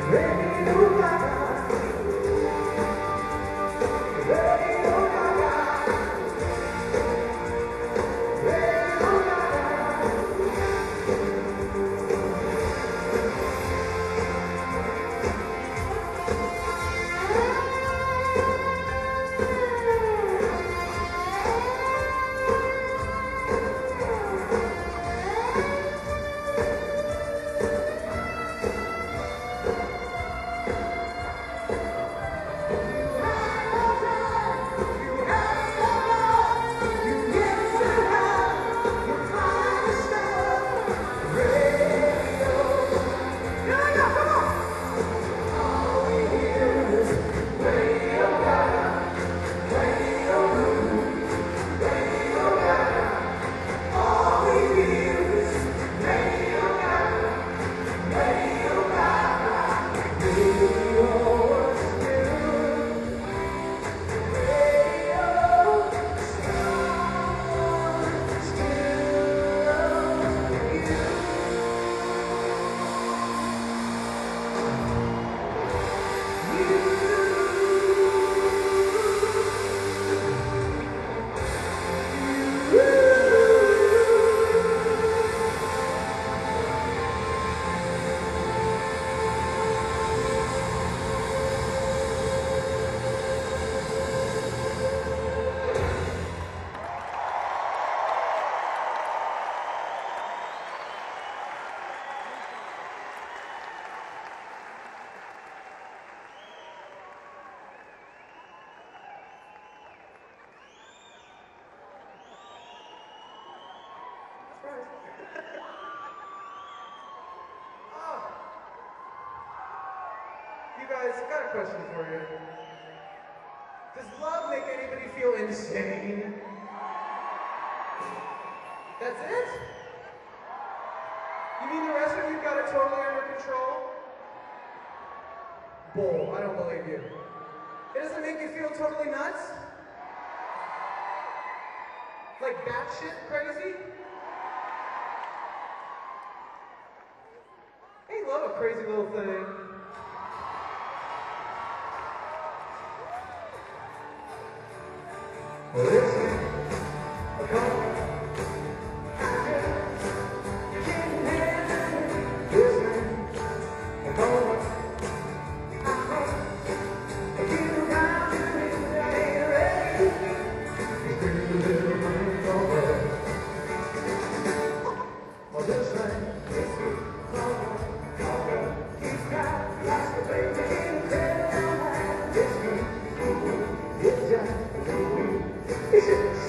You guys, I got a question for you. Does love make anybody feel insane? That's it? You mean the rest of you got it totally under control? Bull, I don't believe you. It doesn't make you feel totally nuts? Like batshit crazy? Ain't love a crazy little thing? Well, listen, a couple, you can't handle it. Listen, a couple, I get around you and I ain't ready. You bring a little money over. Well, listen, listen, couple, couple, keep crying, like a baby in the cradle. Listen, it's just, it's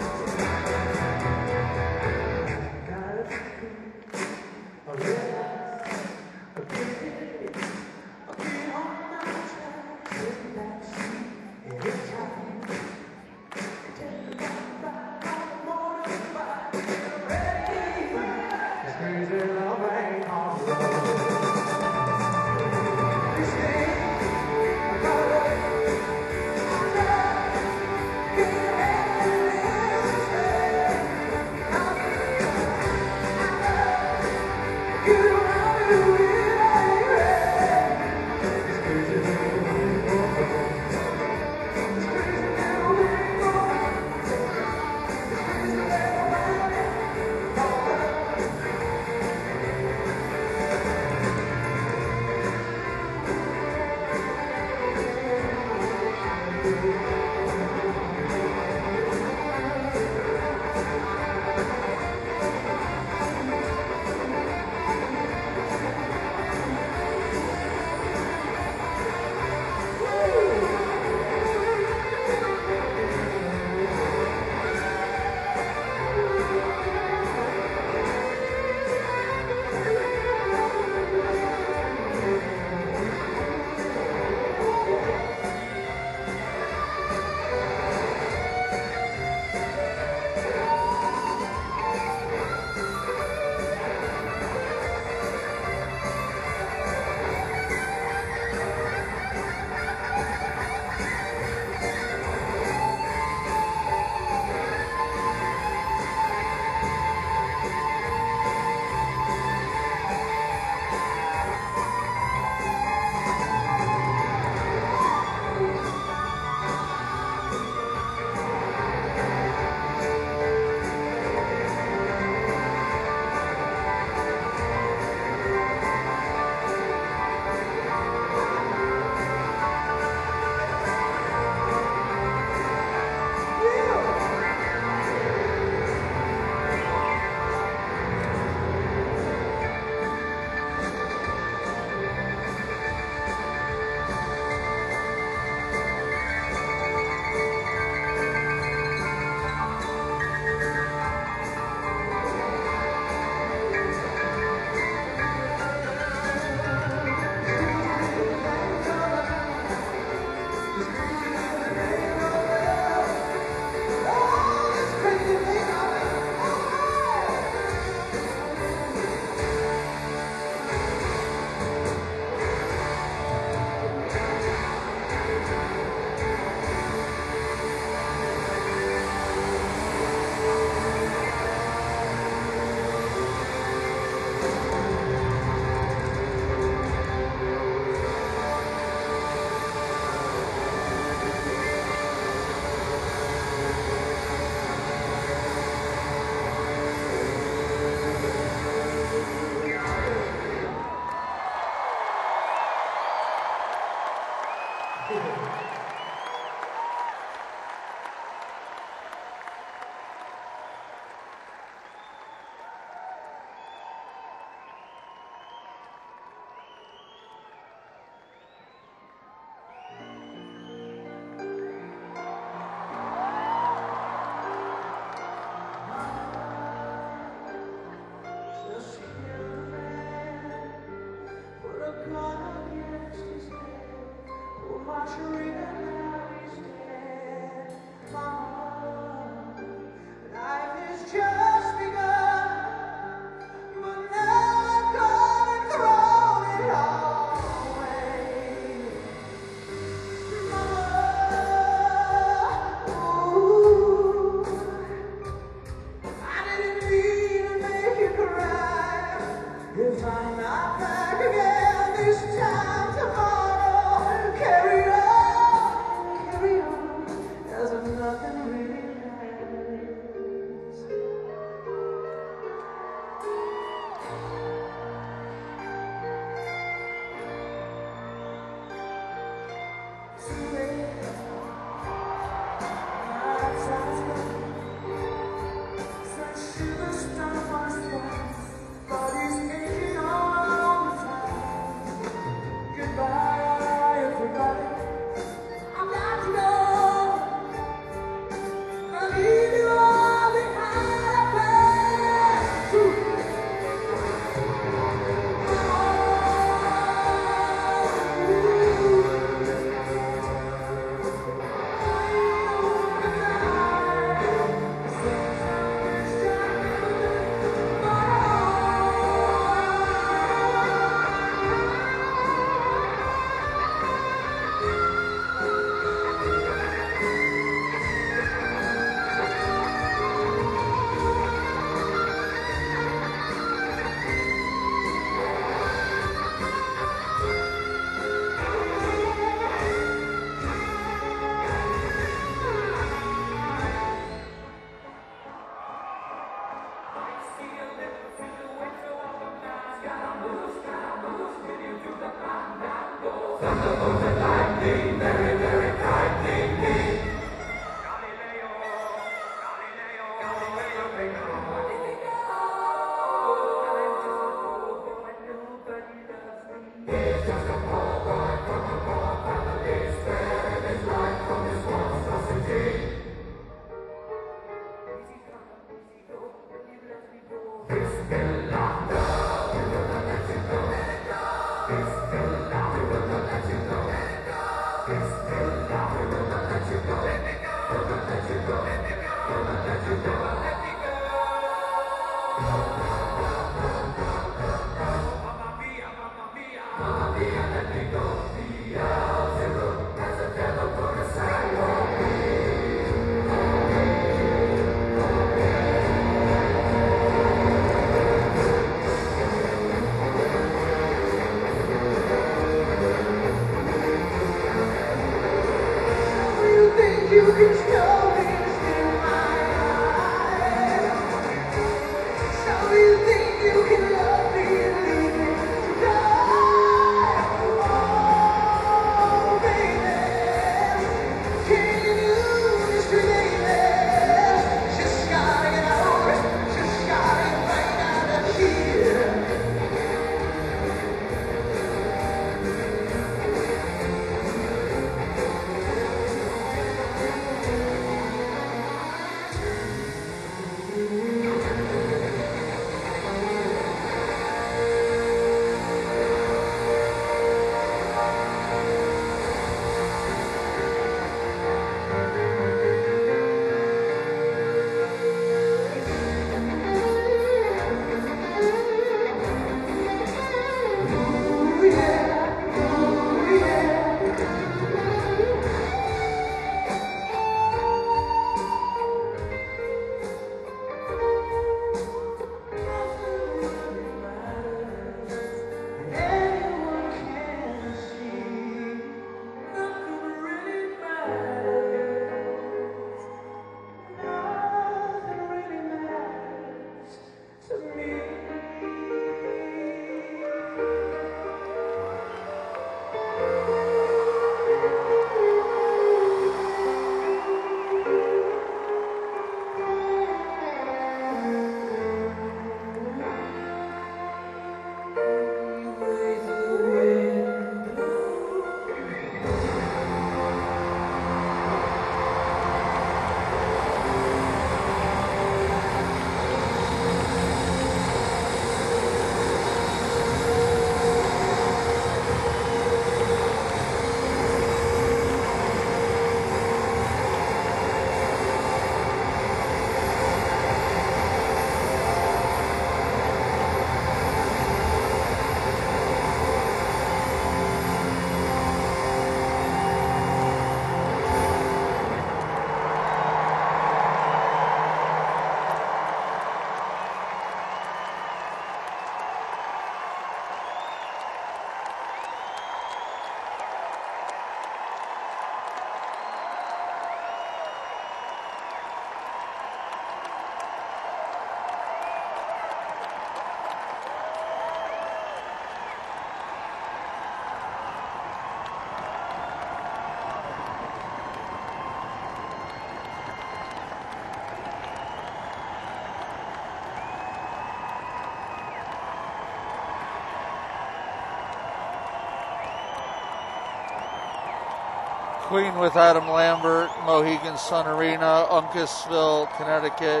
Queen with Adam Lambert, Mohegan Sun Arena, Uncasville, Connecticut,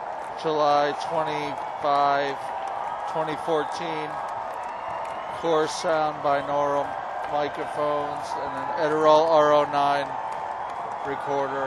July twenty-fifth, twenty fourteen. Core sound binaural microphones and an Edirol R O nine recorder.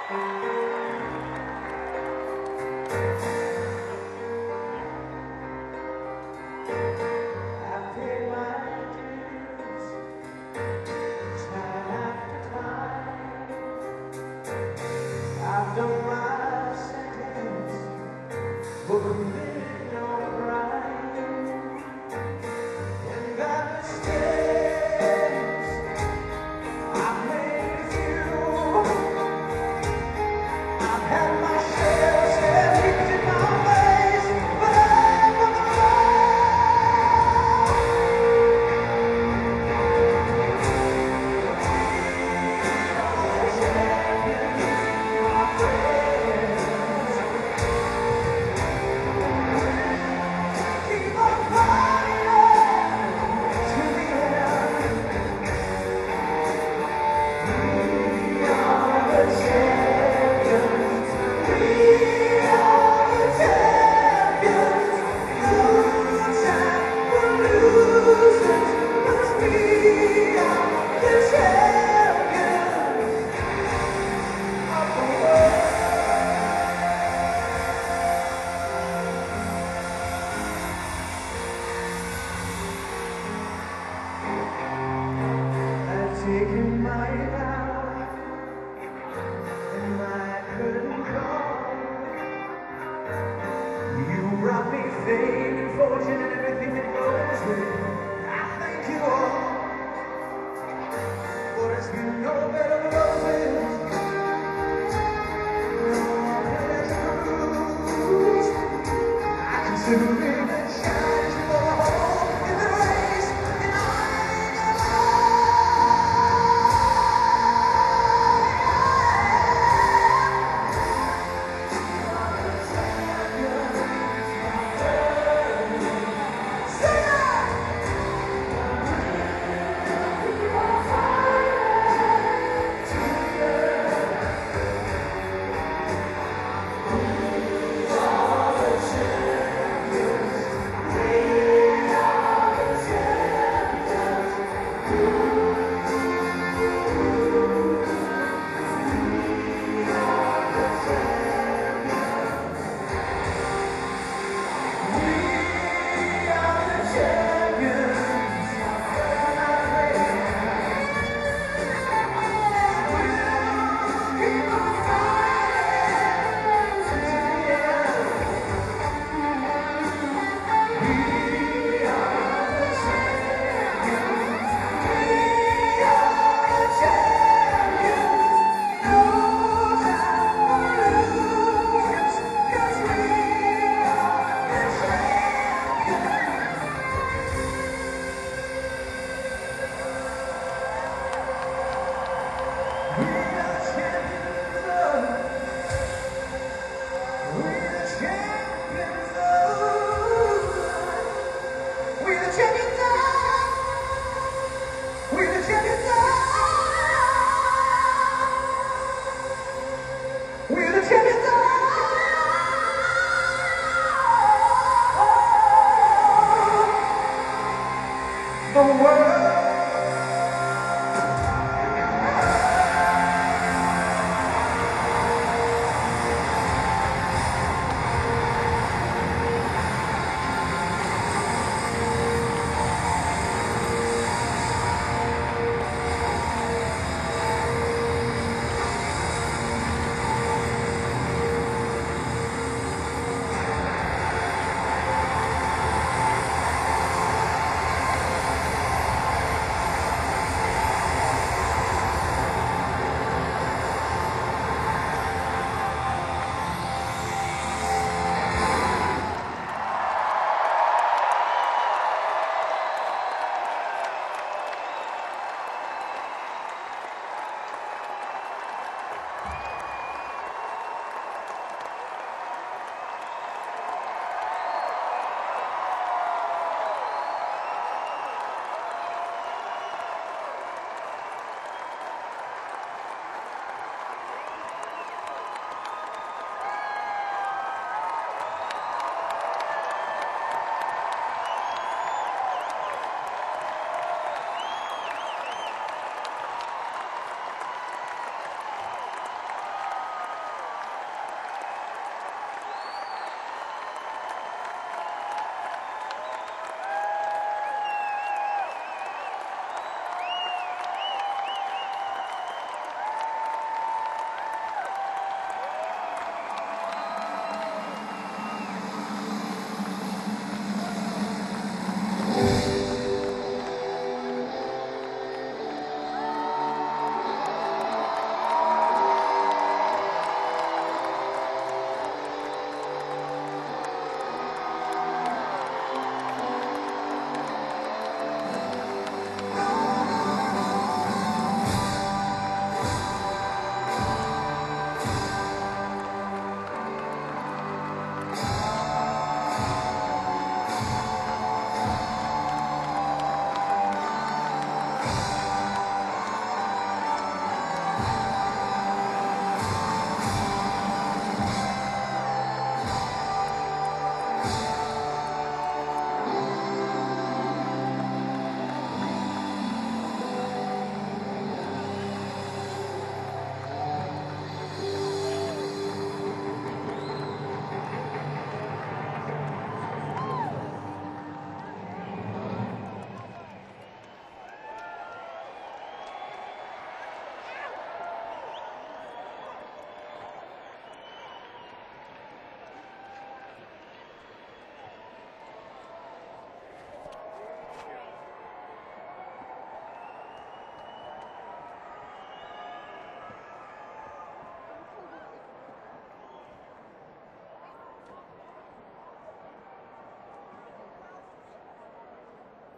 I've paid my dues time after time. I've done my sentence for committing no crime. And that mistakes I've made with you. I've had my share, said kicked in my face, but I'm on the keep on fighting to the end. We are the champions. We are the champions. No time for losers, 'cause we are the champions of the world. I've taken my vow and my curtain call. You brought me fame and fortune and everything that goes with it. I thank you all, for it's been no bed of roses, no pleasant cruise. I consider